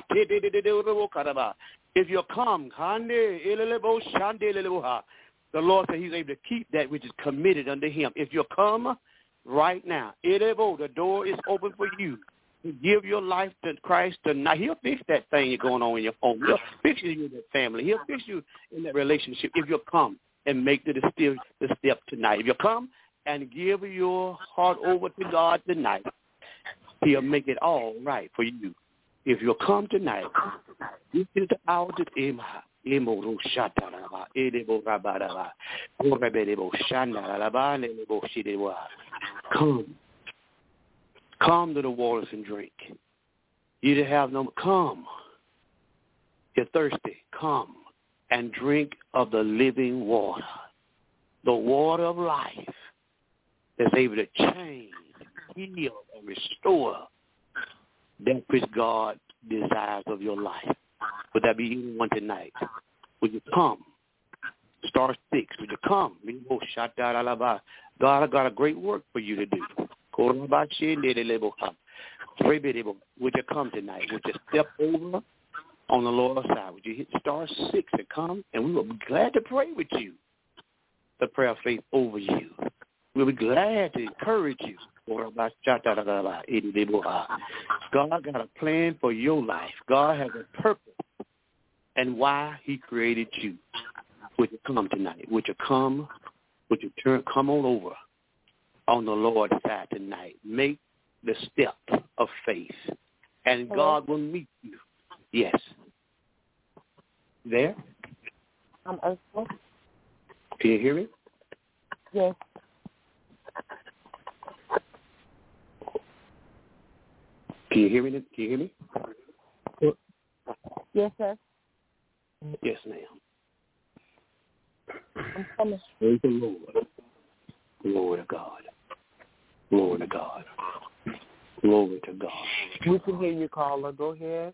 you come, the Lord said he's able to keep that which is committed unto him. If you come right now, the door is open for you. Give your life to Christ tonight. He'll fix that thing going on in your home. He'll fix you in that family. He'll fix you in that relationship if you'll come and make the, the step tonight. If you'll come and give your heart over to God tonight, he'll make it all right for you. If you'll come tonight, this is the hour to aim high. Come. Come to the waters and drink. You that have no, come. You're thirsty, come and drink of the living water, the water of life that's able to change, heal, and restore that which God desires of your life. Would that be anyone tonight? Would you come? Star six, would you come? God, I got a great work for you to do. Would you come tonight? Would you step over on the Lord's side? Would you hit star six and come? And we will be glad to pray with you, the prayer of faith over you. We'll be glad to encourage you. God got a plan for your life. God has a purpose and why he created you. Would you come tonight? Would you come? Would you turn, come on over on the Lord's side tonight? Make the step of faith, and God will meet you. Yes. There? I'm Ursula. Can you hear me? Yes. Can you hear me? Can you hear me? Yes, sir. Yes, ma'am. I'm coming. Praise the Lord. Glory to God. Glory to God. Glory to God. We can hear you, caller. Go ahead.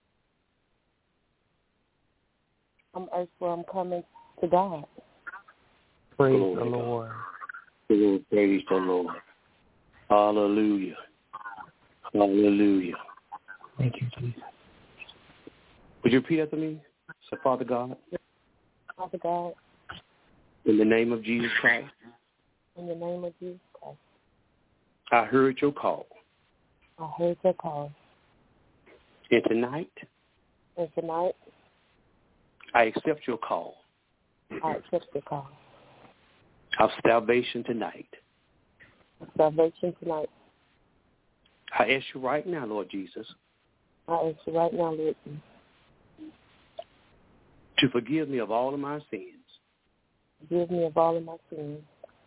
I'm Ursula. I'm coming to God. Praise Glory the to Lord. God. Praise the Lord. Hallelujah. Hallelujah. Thank you, Jesus. Would you repeat after me? So, Father God, Father God, in the name of Jesus Christ, in the name of Jesus Christ, I heard your call. I heard your call. And tonight, And tonight, I accept your call I accept your call. of salvation tonight. Salvation tonight. I ask you right now, Lord Jesus, I ask you right now, Lord, to forgive me of all of my sins. forgive me of all of my sins.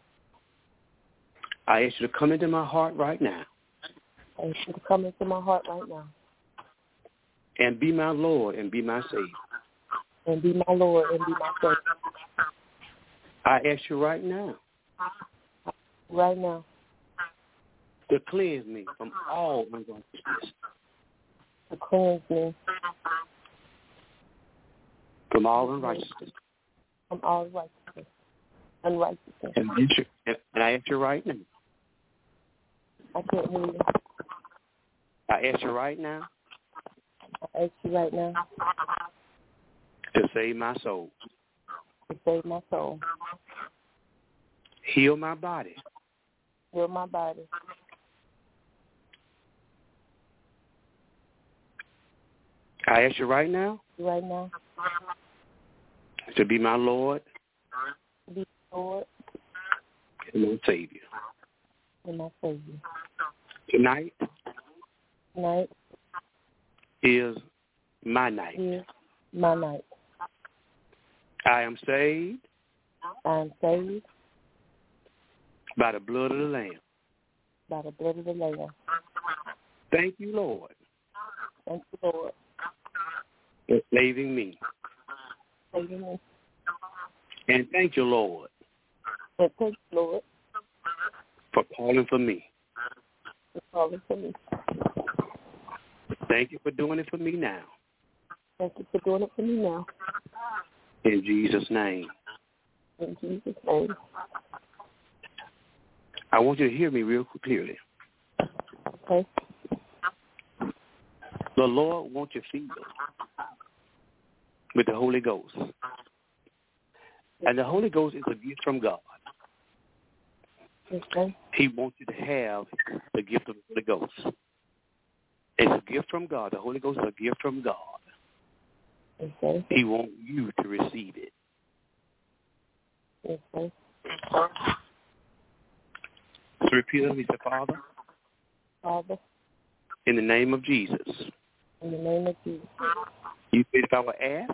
I ask you to come into my heart right now I ask you to come into my heart right now and be my Lord and be my Savior. and be my Lord and be my Savior. I ask you right now Right now, to cleanse me from all unrighteousness, to cleanse me from all unrighteousness. from all righteousness, unrighteousness. And I ask you, and I ask you right now, I can't hear you. I ask you right now I ask you right now to save my soul, to save my soul, heal my body, heal my body. I ask you right now Right now, to be my Lord to be my Lord and my Savior. and my Savior. Tonight Tonight is my night. is my night. I am saved I am saved by the blood of the Lamb. by the blood of the Lamb. Thank you, Lord, Thank you, Lord, for saving me. for saving me. And thank you, Lord, And thank you, Lord, for calling for me. for calling for me. Thank you for doing it for me now. Thank you for doing it for me now. In Jesus' name. In Jesus' name. I want you to hear me real clearly. Okay. The Lord wants you filled with the Holy Ghost. And the Holy Ghost is a gift from God. Okay. He wants you to have the gift of the Holy Ghost. It's a gift from God. The Holy Ghost is a gift from God. Okay. He wants you to receive it. Okay. So repeat it. He said, Father, Father, in the name of Jesus, in the name of Jesus, you said if I will ask,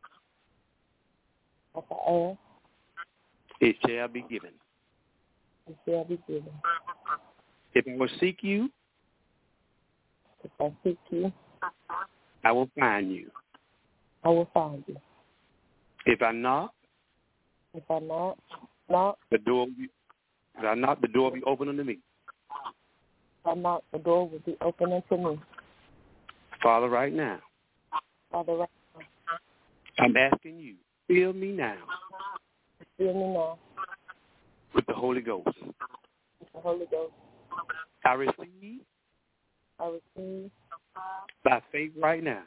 if I ask, it shall be given. it shall be given. If I will seek you, If I seek you, I will find you. I will find you. If I knock, if I knock, knock, the door will be, if I knock, the door will be open unto me. If I knock, the door will be open unto me. Father, right now, Father, right now, I'm asking you, fill me now. Fill me now. With the Holy Ghost. With the Holy Ghost. I receive. I receive. By faith right now.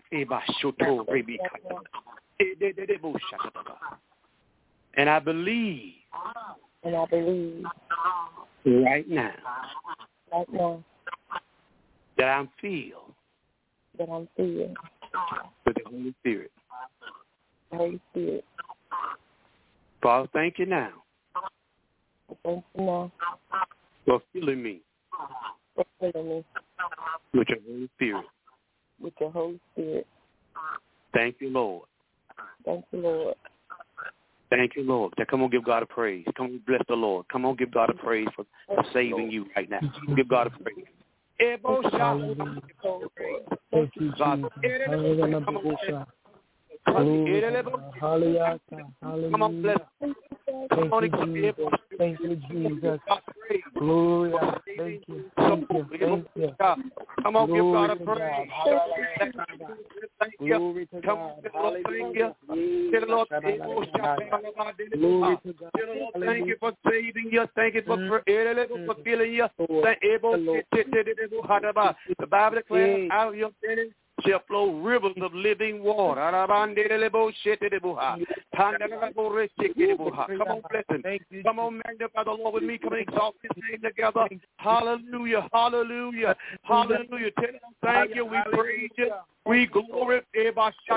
And I believe. And I believe. Right now. Right now. That I'm filled. That I'm filled. With the Holy Spirit. The Holy Spirit. Father, thank you now. Thank you now. For filling me. For filling me. With your Holy Spirit. With your Holy Spirit. Thank you, Lord. Thank you, Lord. Thank you, Lord. Now, come on, give God a praise. Come on, bless the Lord. Come on, give God a praise for, for saving you right now. Give God a praise. Thank you, Jesus. Hallelujah. Hallelujah. Come on, bless. Thank you, Jesus. Thank you, Jesus. Gloria. Thank you. Thank you. Thank you. Come on, give God a praise. Glory to God. Hallelujah. Glory to God. Thank you for saving you. Thank you for fulfilling you. The Bible declares out of your belly shall flow rivers of living water. Come on, bless him. Come on, magnify the Lord with me. Come on, exalt his name together. Hallelujah, hallelujah, hallelujah. Tell him thank you. We praise you. We glorify you,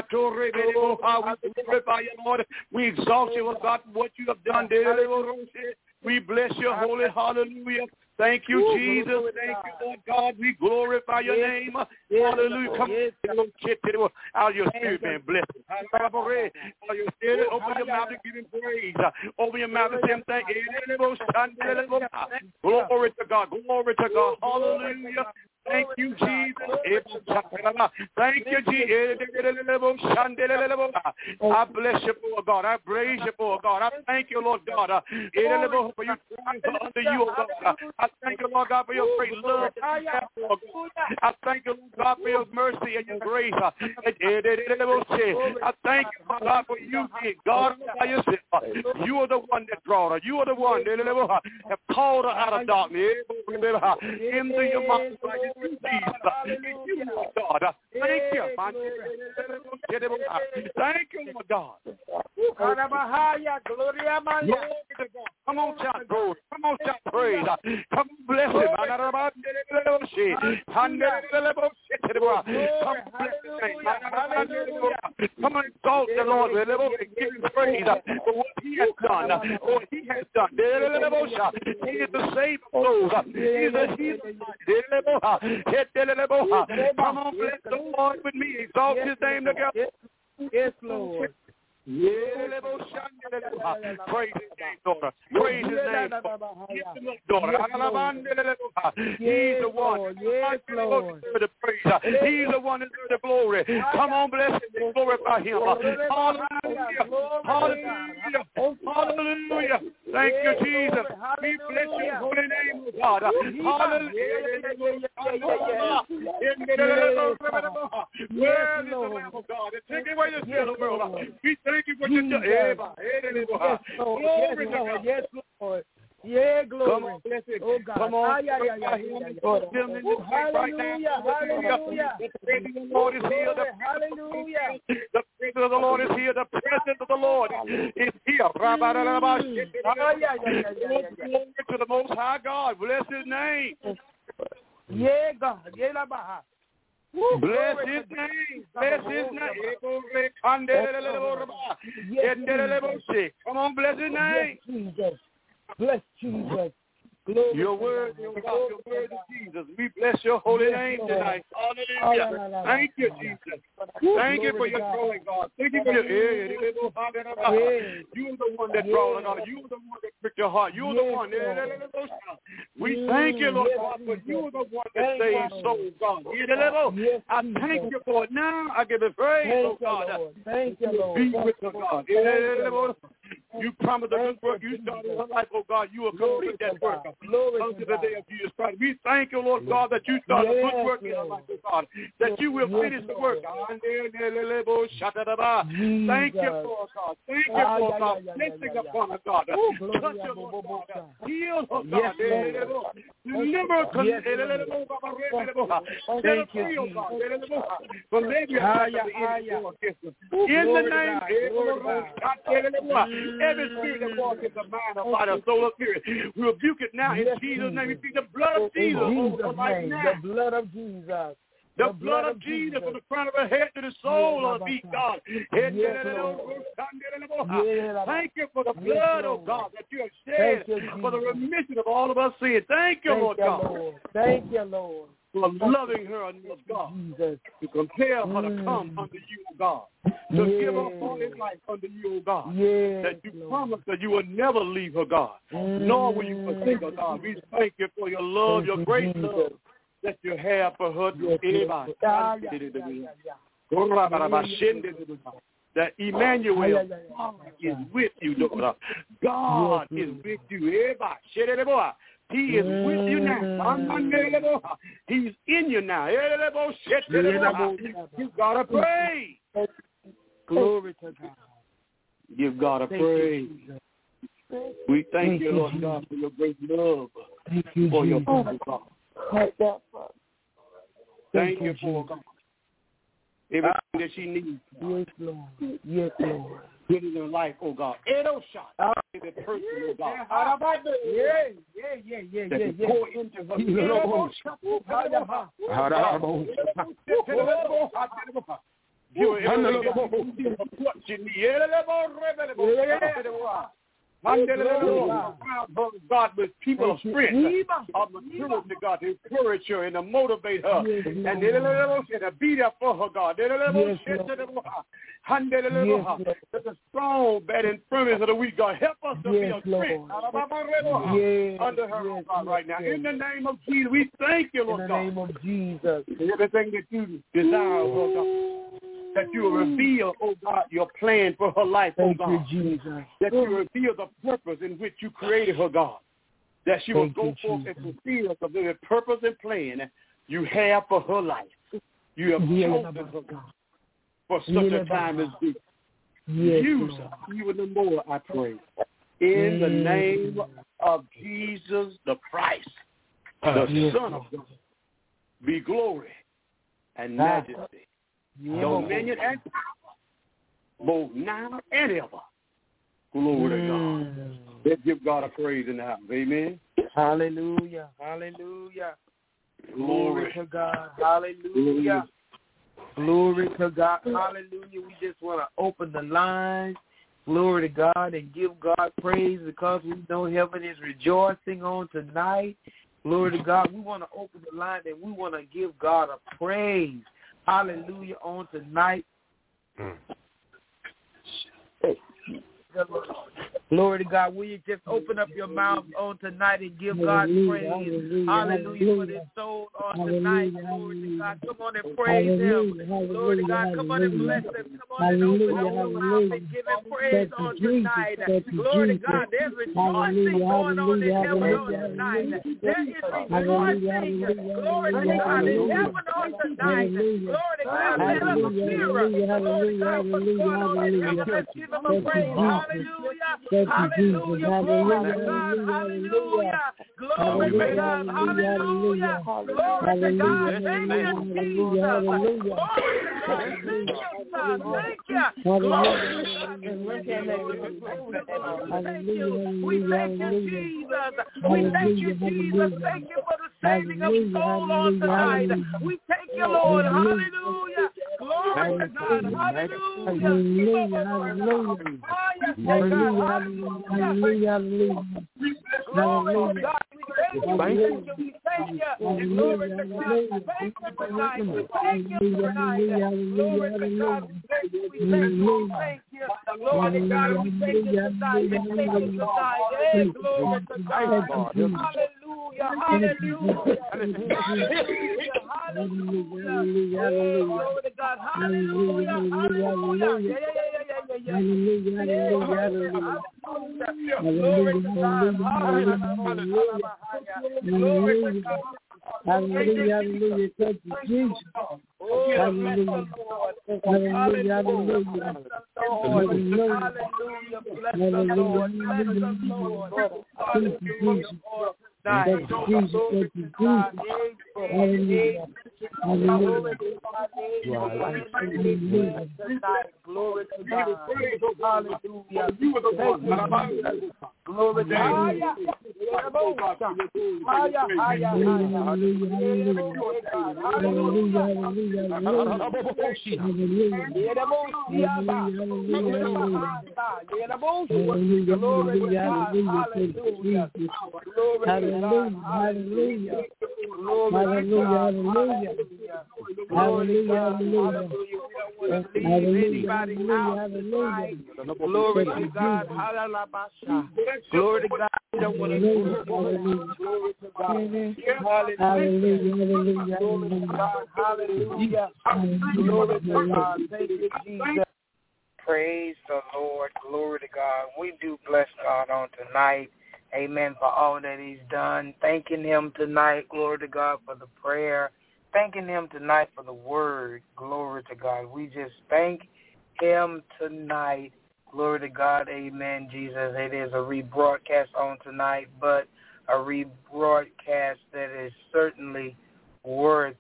Lord. We exalt you, oh God, for what you have done. We bless your holy hallelujah. Thank you, Jesus. Thank you, Lord God. We glorify your name. Hallelujah. Come on. Out of your spirit, man. Bless it. Out of your spirit, open your mouth and give him praise. Open your mouth and say him thank you. Glory to God. Glory to God. Hallelujah. Thank you, Jesus. Thank you, Jesus. I bless you, for God. I praise you, for God. I thank you, Lord God, for your triumph under you, oh God. I thank you, Lord God, for your great love. I thank you, Lord God, for your mercy and your grace. I thank you, Lord God, for you being God by yourself. You are the one that brought her. You are the one that have called her out of darkness into your mind. You, you, Lord God. Thank you. Thank you, Lord God. Come on, shout glory. Come on, shout praise. Come on, bless him. Come on, bless his name. Come on, exalt the Lord and give him praise for what he has done. What he has done. He is the Savior of souls. He is the healer. Come on, bless the Lord with me. Exalt his name together. Yes, Lord. Praise his name, daughter. Praise his name, daughter. He's the one. Yes, Lord. The praise. He's the one that does the glory. Come on, bless him. Glorify him. Hallelujah. Hallelujah. Hallelujah. Thank you, Jesus. We bless your holy name, God. Hallelujah. Where is the Lamb of God? Take away the sin of the world. We thank you for your Yes, Lord. Yes, Lord. Yeah, glory. Come on, bless it. Oh, God. Come on. Ah, yeah, yeah, yeah, yeah, yeah. Oh, hallelujah, hallelujah. The presence of the Lord is here. The Hallelujah. The presence of the Lord is here. The presence of the Lord is here. Ah, yeah, yeah, yeah, yeah, yeah. To the Most High God. Bless his name. Yeah, God. Yeah, la baha. Bless his name. Bless his name. Come on, bless his name. Yes, Jesus. Bless Jesus. Your word, your God, your word is Jesus. We bless your holy name tonight. Hallelujah. Thank you, Jesus. Thank you for your drawing, God. Thank you for your you're the one that draws, God. You're the one that pricked your heart. You're the one. We thank you, Lord God, for you're the one that saves souls, God. I thank you for it now. I give it praise, oh God. Thank you, Lord. Be with the God. You promised a good work. You started in her life, oh God. You will complete that work unto the day of Jesus Christ. We thank you, Lord God, that you started a good work in her life, oh God. That you will finish the work. Thank you, Lord God. Thank you, Lord God. Blessing upon her, God. Touch her, Lord God. Heal her, God. Deliver her. Set her free, oh God. From every in the name of every spirit that walks in the mind of body, soul, or spirit, we rebuke it now in Jesus' name. We speak the blood of Jesus over right now. The blood of Jesus. The, the blood, blood of Jesus, Jesus from the crown of her head to the sole of her feet, God. Yes, thank you for the blood, oh God, that you have shed you, for the remission of all of our sins. Thank you, thank Lord you, God. Lord. Thank you, Lord. For loving her enough, God, Jesus. To compel her to come mm. under you, oh God. To yes. give up all his life under you, oh God. Yes, that you Lord. promised that you will never leave her, God. Mm. Nor will you forsake her, God. We thank you for your love, your great Jesus. love that you have for her. Yes, yes. Ah, yeah, yeah, yeah, yeah. That Emmanuel, God is with you, daughter. God yes, is with you. He is with you now. He's in you now. You gotta pray. Glory to God. Give God a praise. We thank, thank you, Lord you, God, for your great love. Thank you, for Jesus. your people, God. Thank, thank you for God. Everything that she needs. Yes, Lord. Yes, Lord. Get in her life, oh God. Edo shot. Every person, oh God. Yeah, yeah, yeah, yeah, yeah, yeah. Pour into her. God, with people of strength, of maturity, God, to encourage her and to motivate her, and to be there for her, God. The strong, bad infirmities of the weak, God, help us to be a strength under her, oh God, right now. In the name of Jesus, we thank you, Lord God. In the name of Jesus. Everything that you desire, Lord God. That you will reveal, oh God, your plan for her life, oh Thank God. You, Jesus. That you reveal the purpose in which you created her, God. That she will Thank go you, forth Jesus. and fulfill the very purpose and plan you have for her life. You have yes, chosen her, God, for such yes, a time as this. Yes, Use her even the more, I pray. In the name of Jesus the Christ, the yes, Son of God, be glory and majesty. Yeah. Dominion and power, both now and ever. Glory mm. to God. Let's give God a praise in the house. Amen. Hallelujah. Hallelujah. Glory, Glory to God. Hallelujah. Glory to God. Hallelujah. We just want to open the lines. Glory to God and give God praise because we know heaven is rejoicing on tonight. Glory to God. We want to open the line and we want to give God a praise. Hallelujah on tonight. Mm. Glory to God. Will you just open up your mouth on tonight and give God praise? Hallelujah, hallelujah for this soul on tonight. Glory to God. Come on and praise Him. Glory to God. Come on and bless Him. Come on and open up your mouth and give Him praise on tonight. Glory to God. There's rejoicing going on in heaven on tonight. There is rejoicing. Glory to God in heaven on tonight. Glory to God. Let us hear. Glory to God what's going on in heaven. Let's give Him a praise. Hallelujah. Hallelujah. Glory to God. Hallelujah. Glory to God. Hallelujah. Glory to God. Thank you, Jesus. Glory to God. Thank you, son. Thank you. Glory to God. Thank you. We thank you, Jesus. We thank you, Jesus. Thank you for the saving of soul on tonight. We thank you, Lord. Hallelujah. Glory to God. Hallelujah. Hallelujah. Hallelujah. Hallelujah. Glory to God. We thank you, we thank you, we thank you. Glory to God, thank you tonight, we thank you tonight. Glory to God, we thank you, we thank you, we thank you. Glory to God, we thank you tonight, we thank you tonight. Hey, glory to God. Hallelujah, hallelujah, hallelujah, hallelujah. Hey, glory to God, hallelujah, hallelujah. Yeah, yeah, yeah, yeah, yeah, yeah. Glory to God, hallelujah. Glory to God. Hallelujah, hallelujah, thank you, Jesus. Oh, hallelujah, hallelujah, hallelujah, bless the Lord, bless the Lord, hallelujah, Thank you, Jesus. Thank you, Jesus. Hallelujah. Hallelujah. Glory to God. Hallelujah. Glory to God. Hallelujah, hallelujah, hallelujah, hallelujah, hallelujah, hallelujah. Anybody out tonight? Glory to God. Hallelujah. Glory to God. We don't want to lose. Glory to God. Hallelujah, Glory to God. Hallelujah. Glory to God. Thank you, Jesus. Praise the Lord. Glory to God. We do bless God on tonight. Amen, for all that he's done. Thanking him tonight, glory to God, for the prayer. Thanking him tonight for the word, glory to God. We just thank him tonight, glory to God, amen, Jesus. It is a rebroadcast on tonight, but a rebroadcast that is certainly worth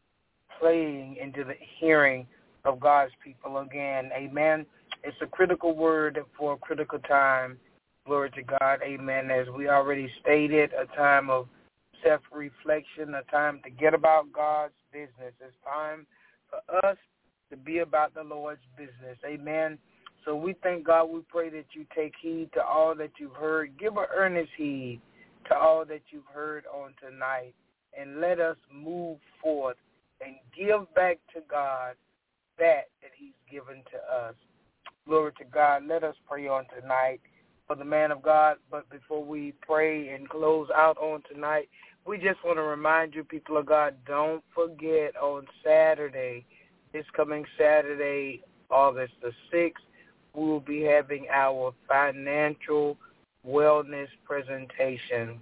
playing into the hearing of God's people again, amen. It's a critical word for a critical time. Glory to God, amen. As we already stated, a time of self-reflection, a time to get about God's business. It's time for us to be about the Lord's business, amen. So we thank God. We pray that you take heed to all that you've heard. Give an earnest heed to all that you've heard on tonight, and let us move forth and give back to God that that he's given to us. Glory to God. Let us pray on tonight for the man of God. But before we pray and close out on tonight, we just want to remind you, people of God, don't forget on Saturday, this coming Saturday, August the sixth, we will be having our financial wellness presentation.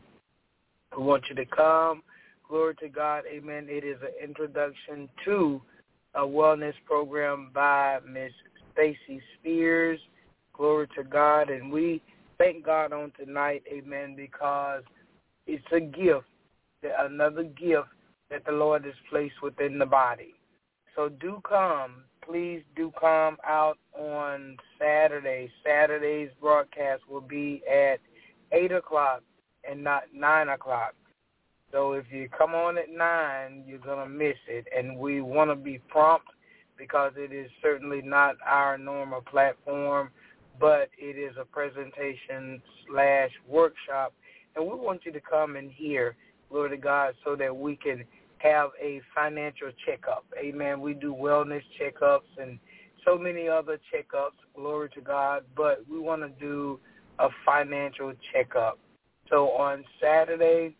We want you to come. Glory to God. Amen. It is an introduction to a wellness program by Miss Stacy Spears. Glory to God. And we thank God on tonight, amen, because it's a gift, another gift that the Lord has placed within the body. So do come. Please do come out on Saturday. Saturday's broadcast will be at eight o'clock and not nine o'clock. So if you come on at nine, you're going to miss it. And we want to be prompt because it is certainly not our normal platform, but it is a presentation slash workshop, and we want you to come and hear, glory to God, so that we can have a financial checkup. Amen. We do wellness checkups and so many other checkups, glory to God, but we want to do a financial checkup. So on Saturday,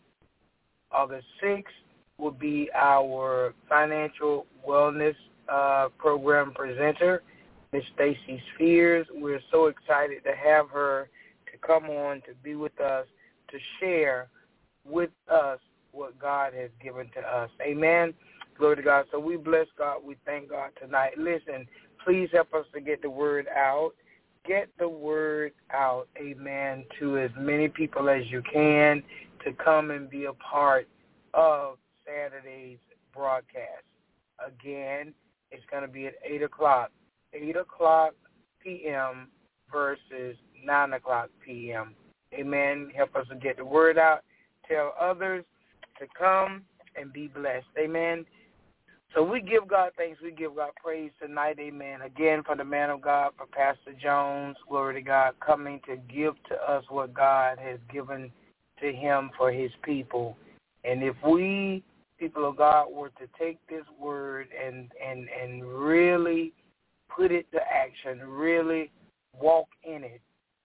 August sixth, will be our financial wellness uh, program presenter, Miss Stacy Spears. We're so excited to have her to come on to be with us, to share with us what God has given to us. Amen. Glory to God. So we bless God. We thank God tonight. Listen, please help us to get the word out. Get the word out, amen, to as many people as you can to come and be a part of Saturday's broadcast. Again, it's going to be at eight o'clock. eight o'clock p.m. versus nine o'clock p.m. Amen. Help us to get the word out. Tell others to come and be blessed. Amen. So we give God thanks. We give God praise tonight. Amen. Again, for the man of God, for Pastor Jones, glory to God, coming to give to us what God has given to him for his people. And if we, people of God, were to take this word and, and, and really put it to action, really walk in it,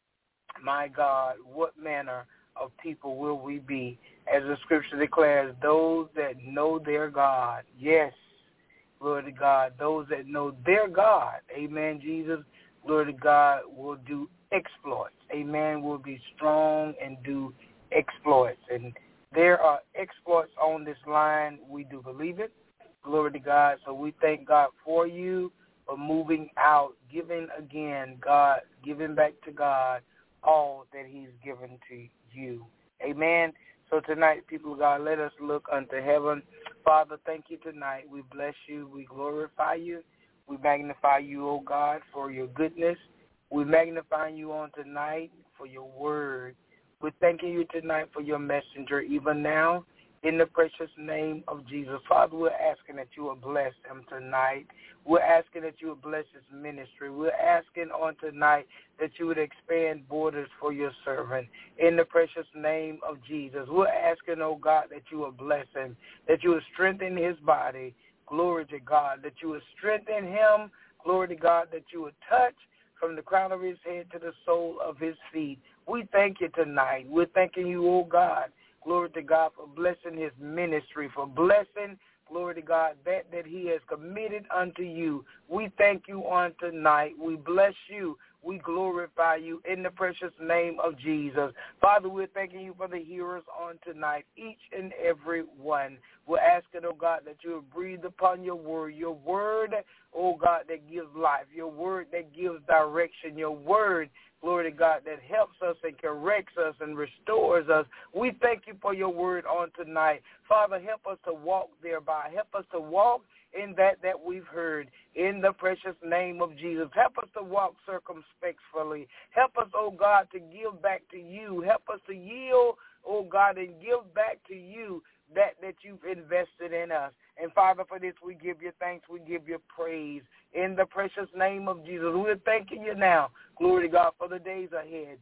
my God, what manner of people will we be? As the scripture declares, those that know their God, yes, glory to God, those that know their God, amen, Jesus, glory to God, will do exploits, amen, will be strong and do exploits. And there are exploits on this line. We do believe it. Glory to God. So we thank God for you for moving out, giving again, God, giving back to God all that he's given to you. Amen. So tonight, people of God, let us look unto heaven. Father, thank you tonight. We bless you. We glorify you. We magnify you, O God, for your goodness. We magnify you on tonight for your word. We're thanking you tonight for your messenger, even now, in the precious name of Jesus. Father, we're asking that you will bless him tonight. We're asking that you would bless his ministry. We're asking on tonight that you would expand borders for your servant in the precious name of Jesus. We're asking, oh God, that you would bless him, that you would strengthen his body. Glory to God, that you would strengthen him. Glory to God, that you would touch from the crown of his head to the sole of his feet. We thank you tonight. We're thanking you, oh God. Glory to God for blessing his ministry, for blessing, glory to God, that that he has committed unto you. We thank you on tonight. We bless you. We glorify you in the precious name of Jesus. Father, we're thanking you for the hearers on tonight, each and every one. We're asking, oh God, that you will breathe upon your word, your word, oh God, that gives life, your word that gives direction, your word, glory to God, that helps us and corrects us and restores us. We thank you for your word on tonight. Father, help us to walk thereby. Help us to walk in that that we've heard in the precious name of Jesus. Help us to walk circumspectly. Help us, oh God, to give back to you. Help us to yield, oh God, and give back to you that that you've invested in us. And Father, for this we give you thanks, we give you praise in the precious name of Jesus. We're thanking you now, glory to God, for the days ahead,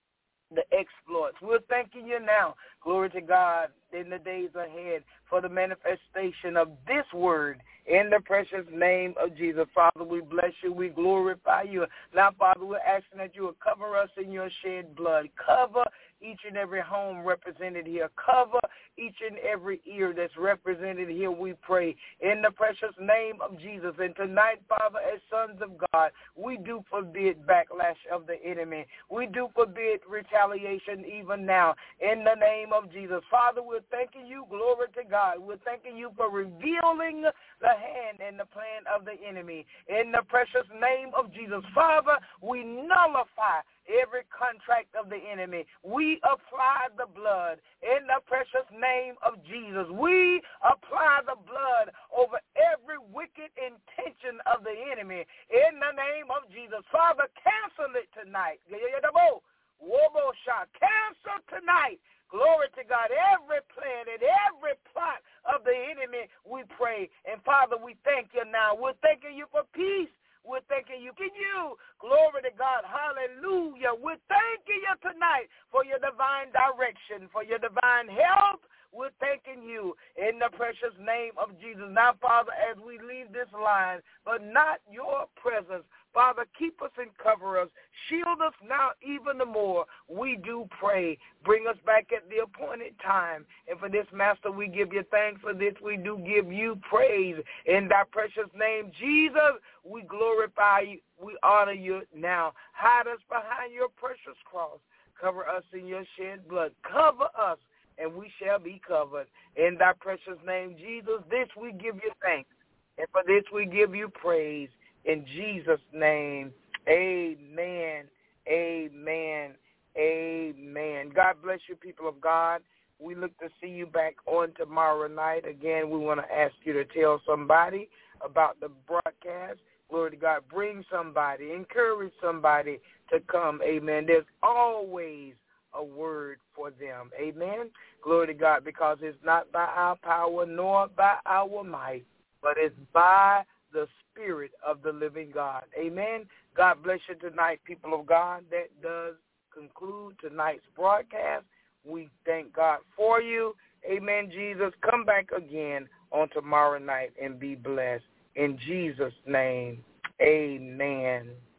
the exploits. We're thanking you now, glory to God, in the days ahead for the manifestation of this word in the precious name of Jesus. Father, we bless you. We glorify you. Now, Father, we're asking that you will cover us in your shed blood. Cover each and every home represented here. Cover each and every ear that's represented here, we pray, in the precious name of Jesus. And tonight, Father, as sons of God, we do forbid backlash of the enemy. We do forbid retaliation even now in the name of Jesus. Father, we're thanking you. Glory to God. We're thanking you for revealing the hand and the plan of the enemy in the precious name of Jesus. Father, we nullify every contract of the enemy. We apply the blood in the precious name of Jesus. We apply the blood over every wicked intention of the enemy in the name of Jesus. Father, cancel it tonight. Cancel tonight. Glory to God. Every plan and every plot of the enemy, we pray. And Father, we thank you now. We're thanking you for peace. We're thanking you. Can you? Glory to God. Hallelujah. We're thanking you tonight for your divine direction, for your divine help. We're thanking you in the precious name of Jesus. Now, Father, as we leave this line, but not your presence, Father, keep us and cover us. Shield us now even the more. We do pray. Bring us back at the appointed time. And for this, Master, we give you thanks. For this, we do give you praise. In thy precious name, Jesus, we glorify you. We honor you now. Hide us behind your precious cross. Cover us in your shed blood. Cover us, and we shall be covered. In thy precious name, Jesus, this we give you thanks. And for this, we give you praise. In Jesus' name, amen, amen, amen. God bless you, people of God. We look to see you back on tomorrow night. Again, we want to ask you to tell somebody about the broadcast. Glory to God. Bring somebody. Encourage somebody to come. Amen. There's always a word for them. Amen. Glory to God, because it's not by our power nor by our might, but it's by the Spirit of the living God. Amen. God bless you tonight, people of God. That does conclude tonight's broadcast. We thank thank God for you. Amen, Jesus. Come back again on tomorrow night and be blessed. In Jesus' name, amen.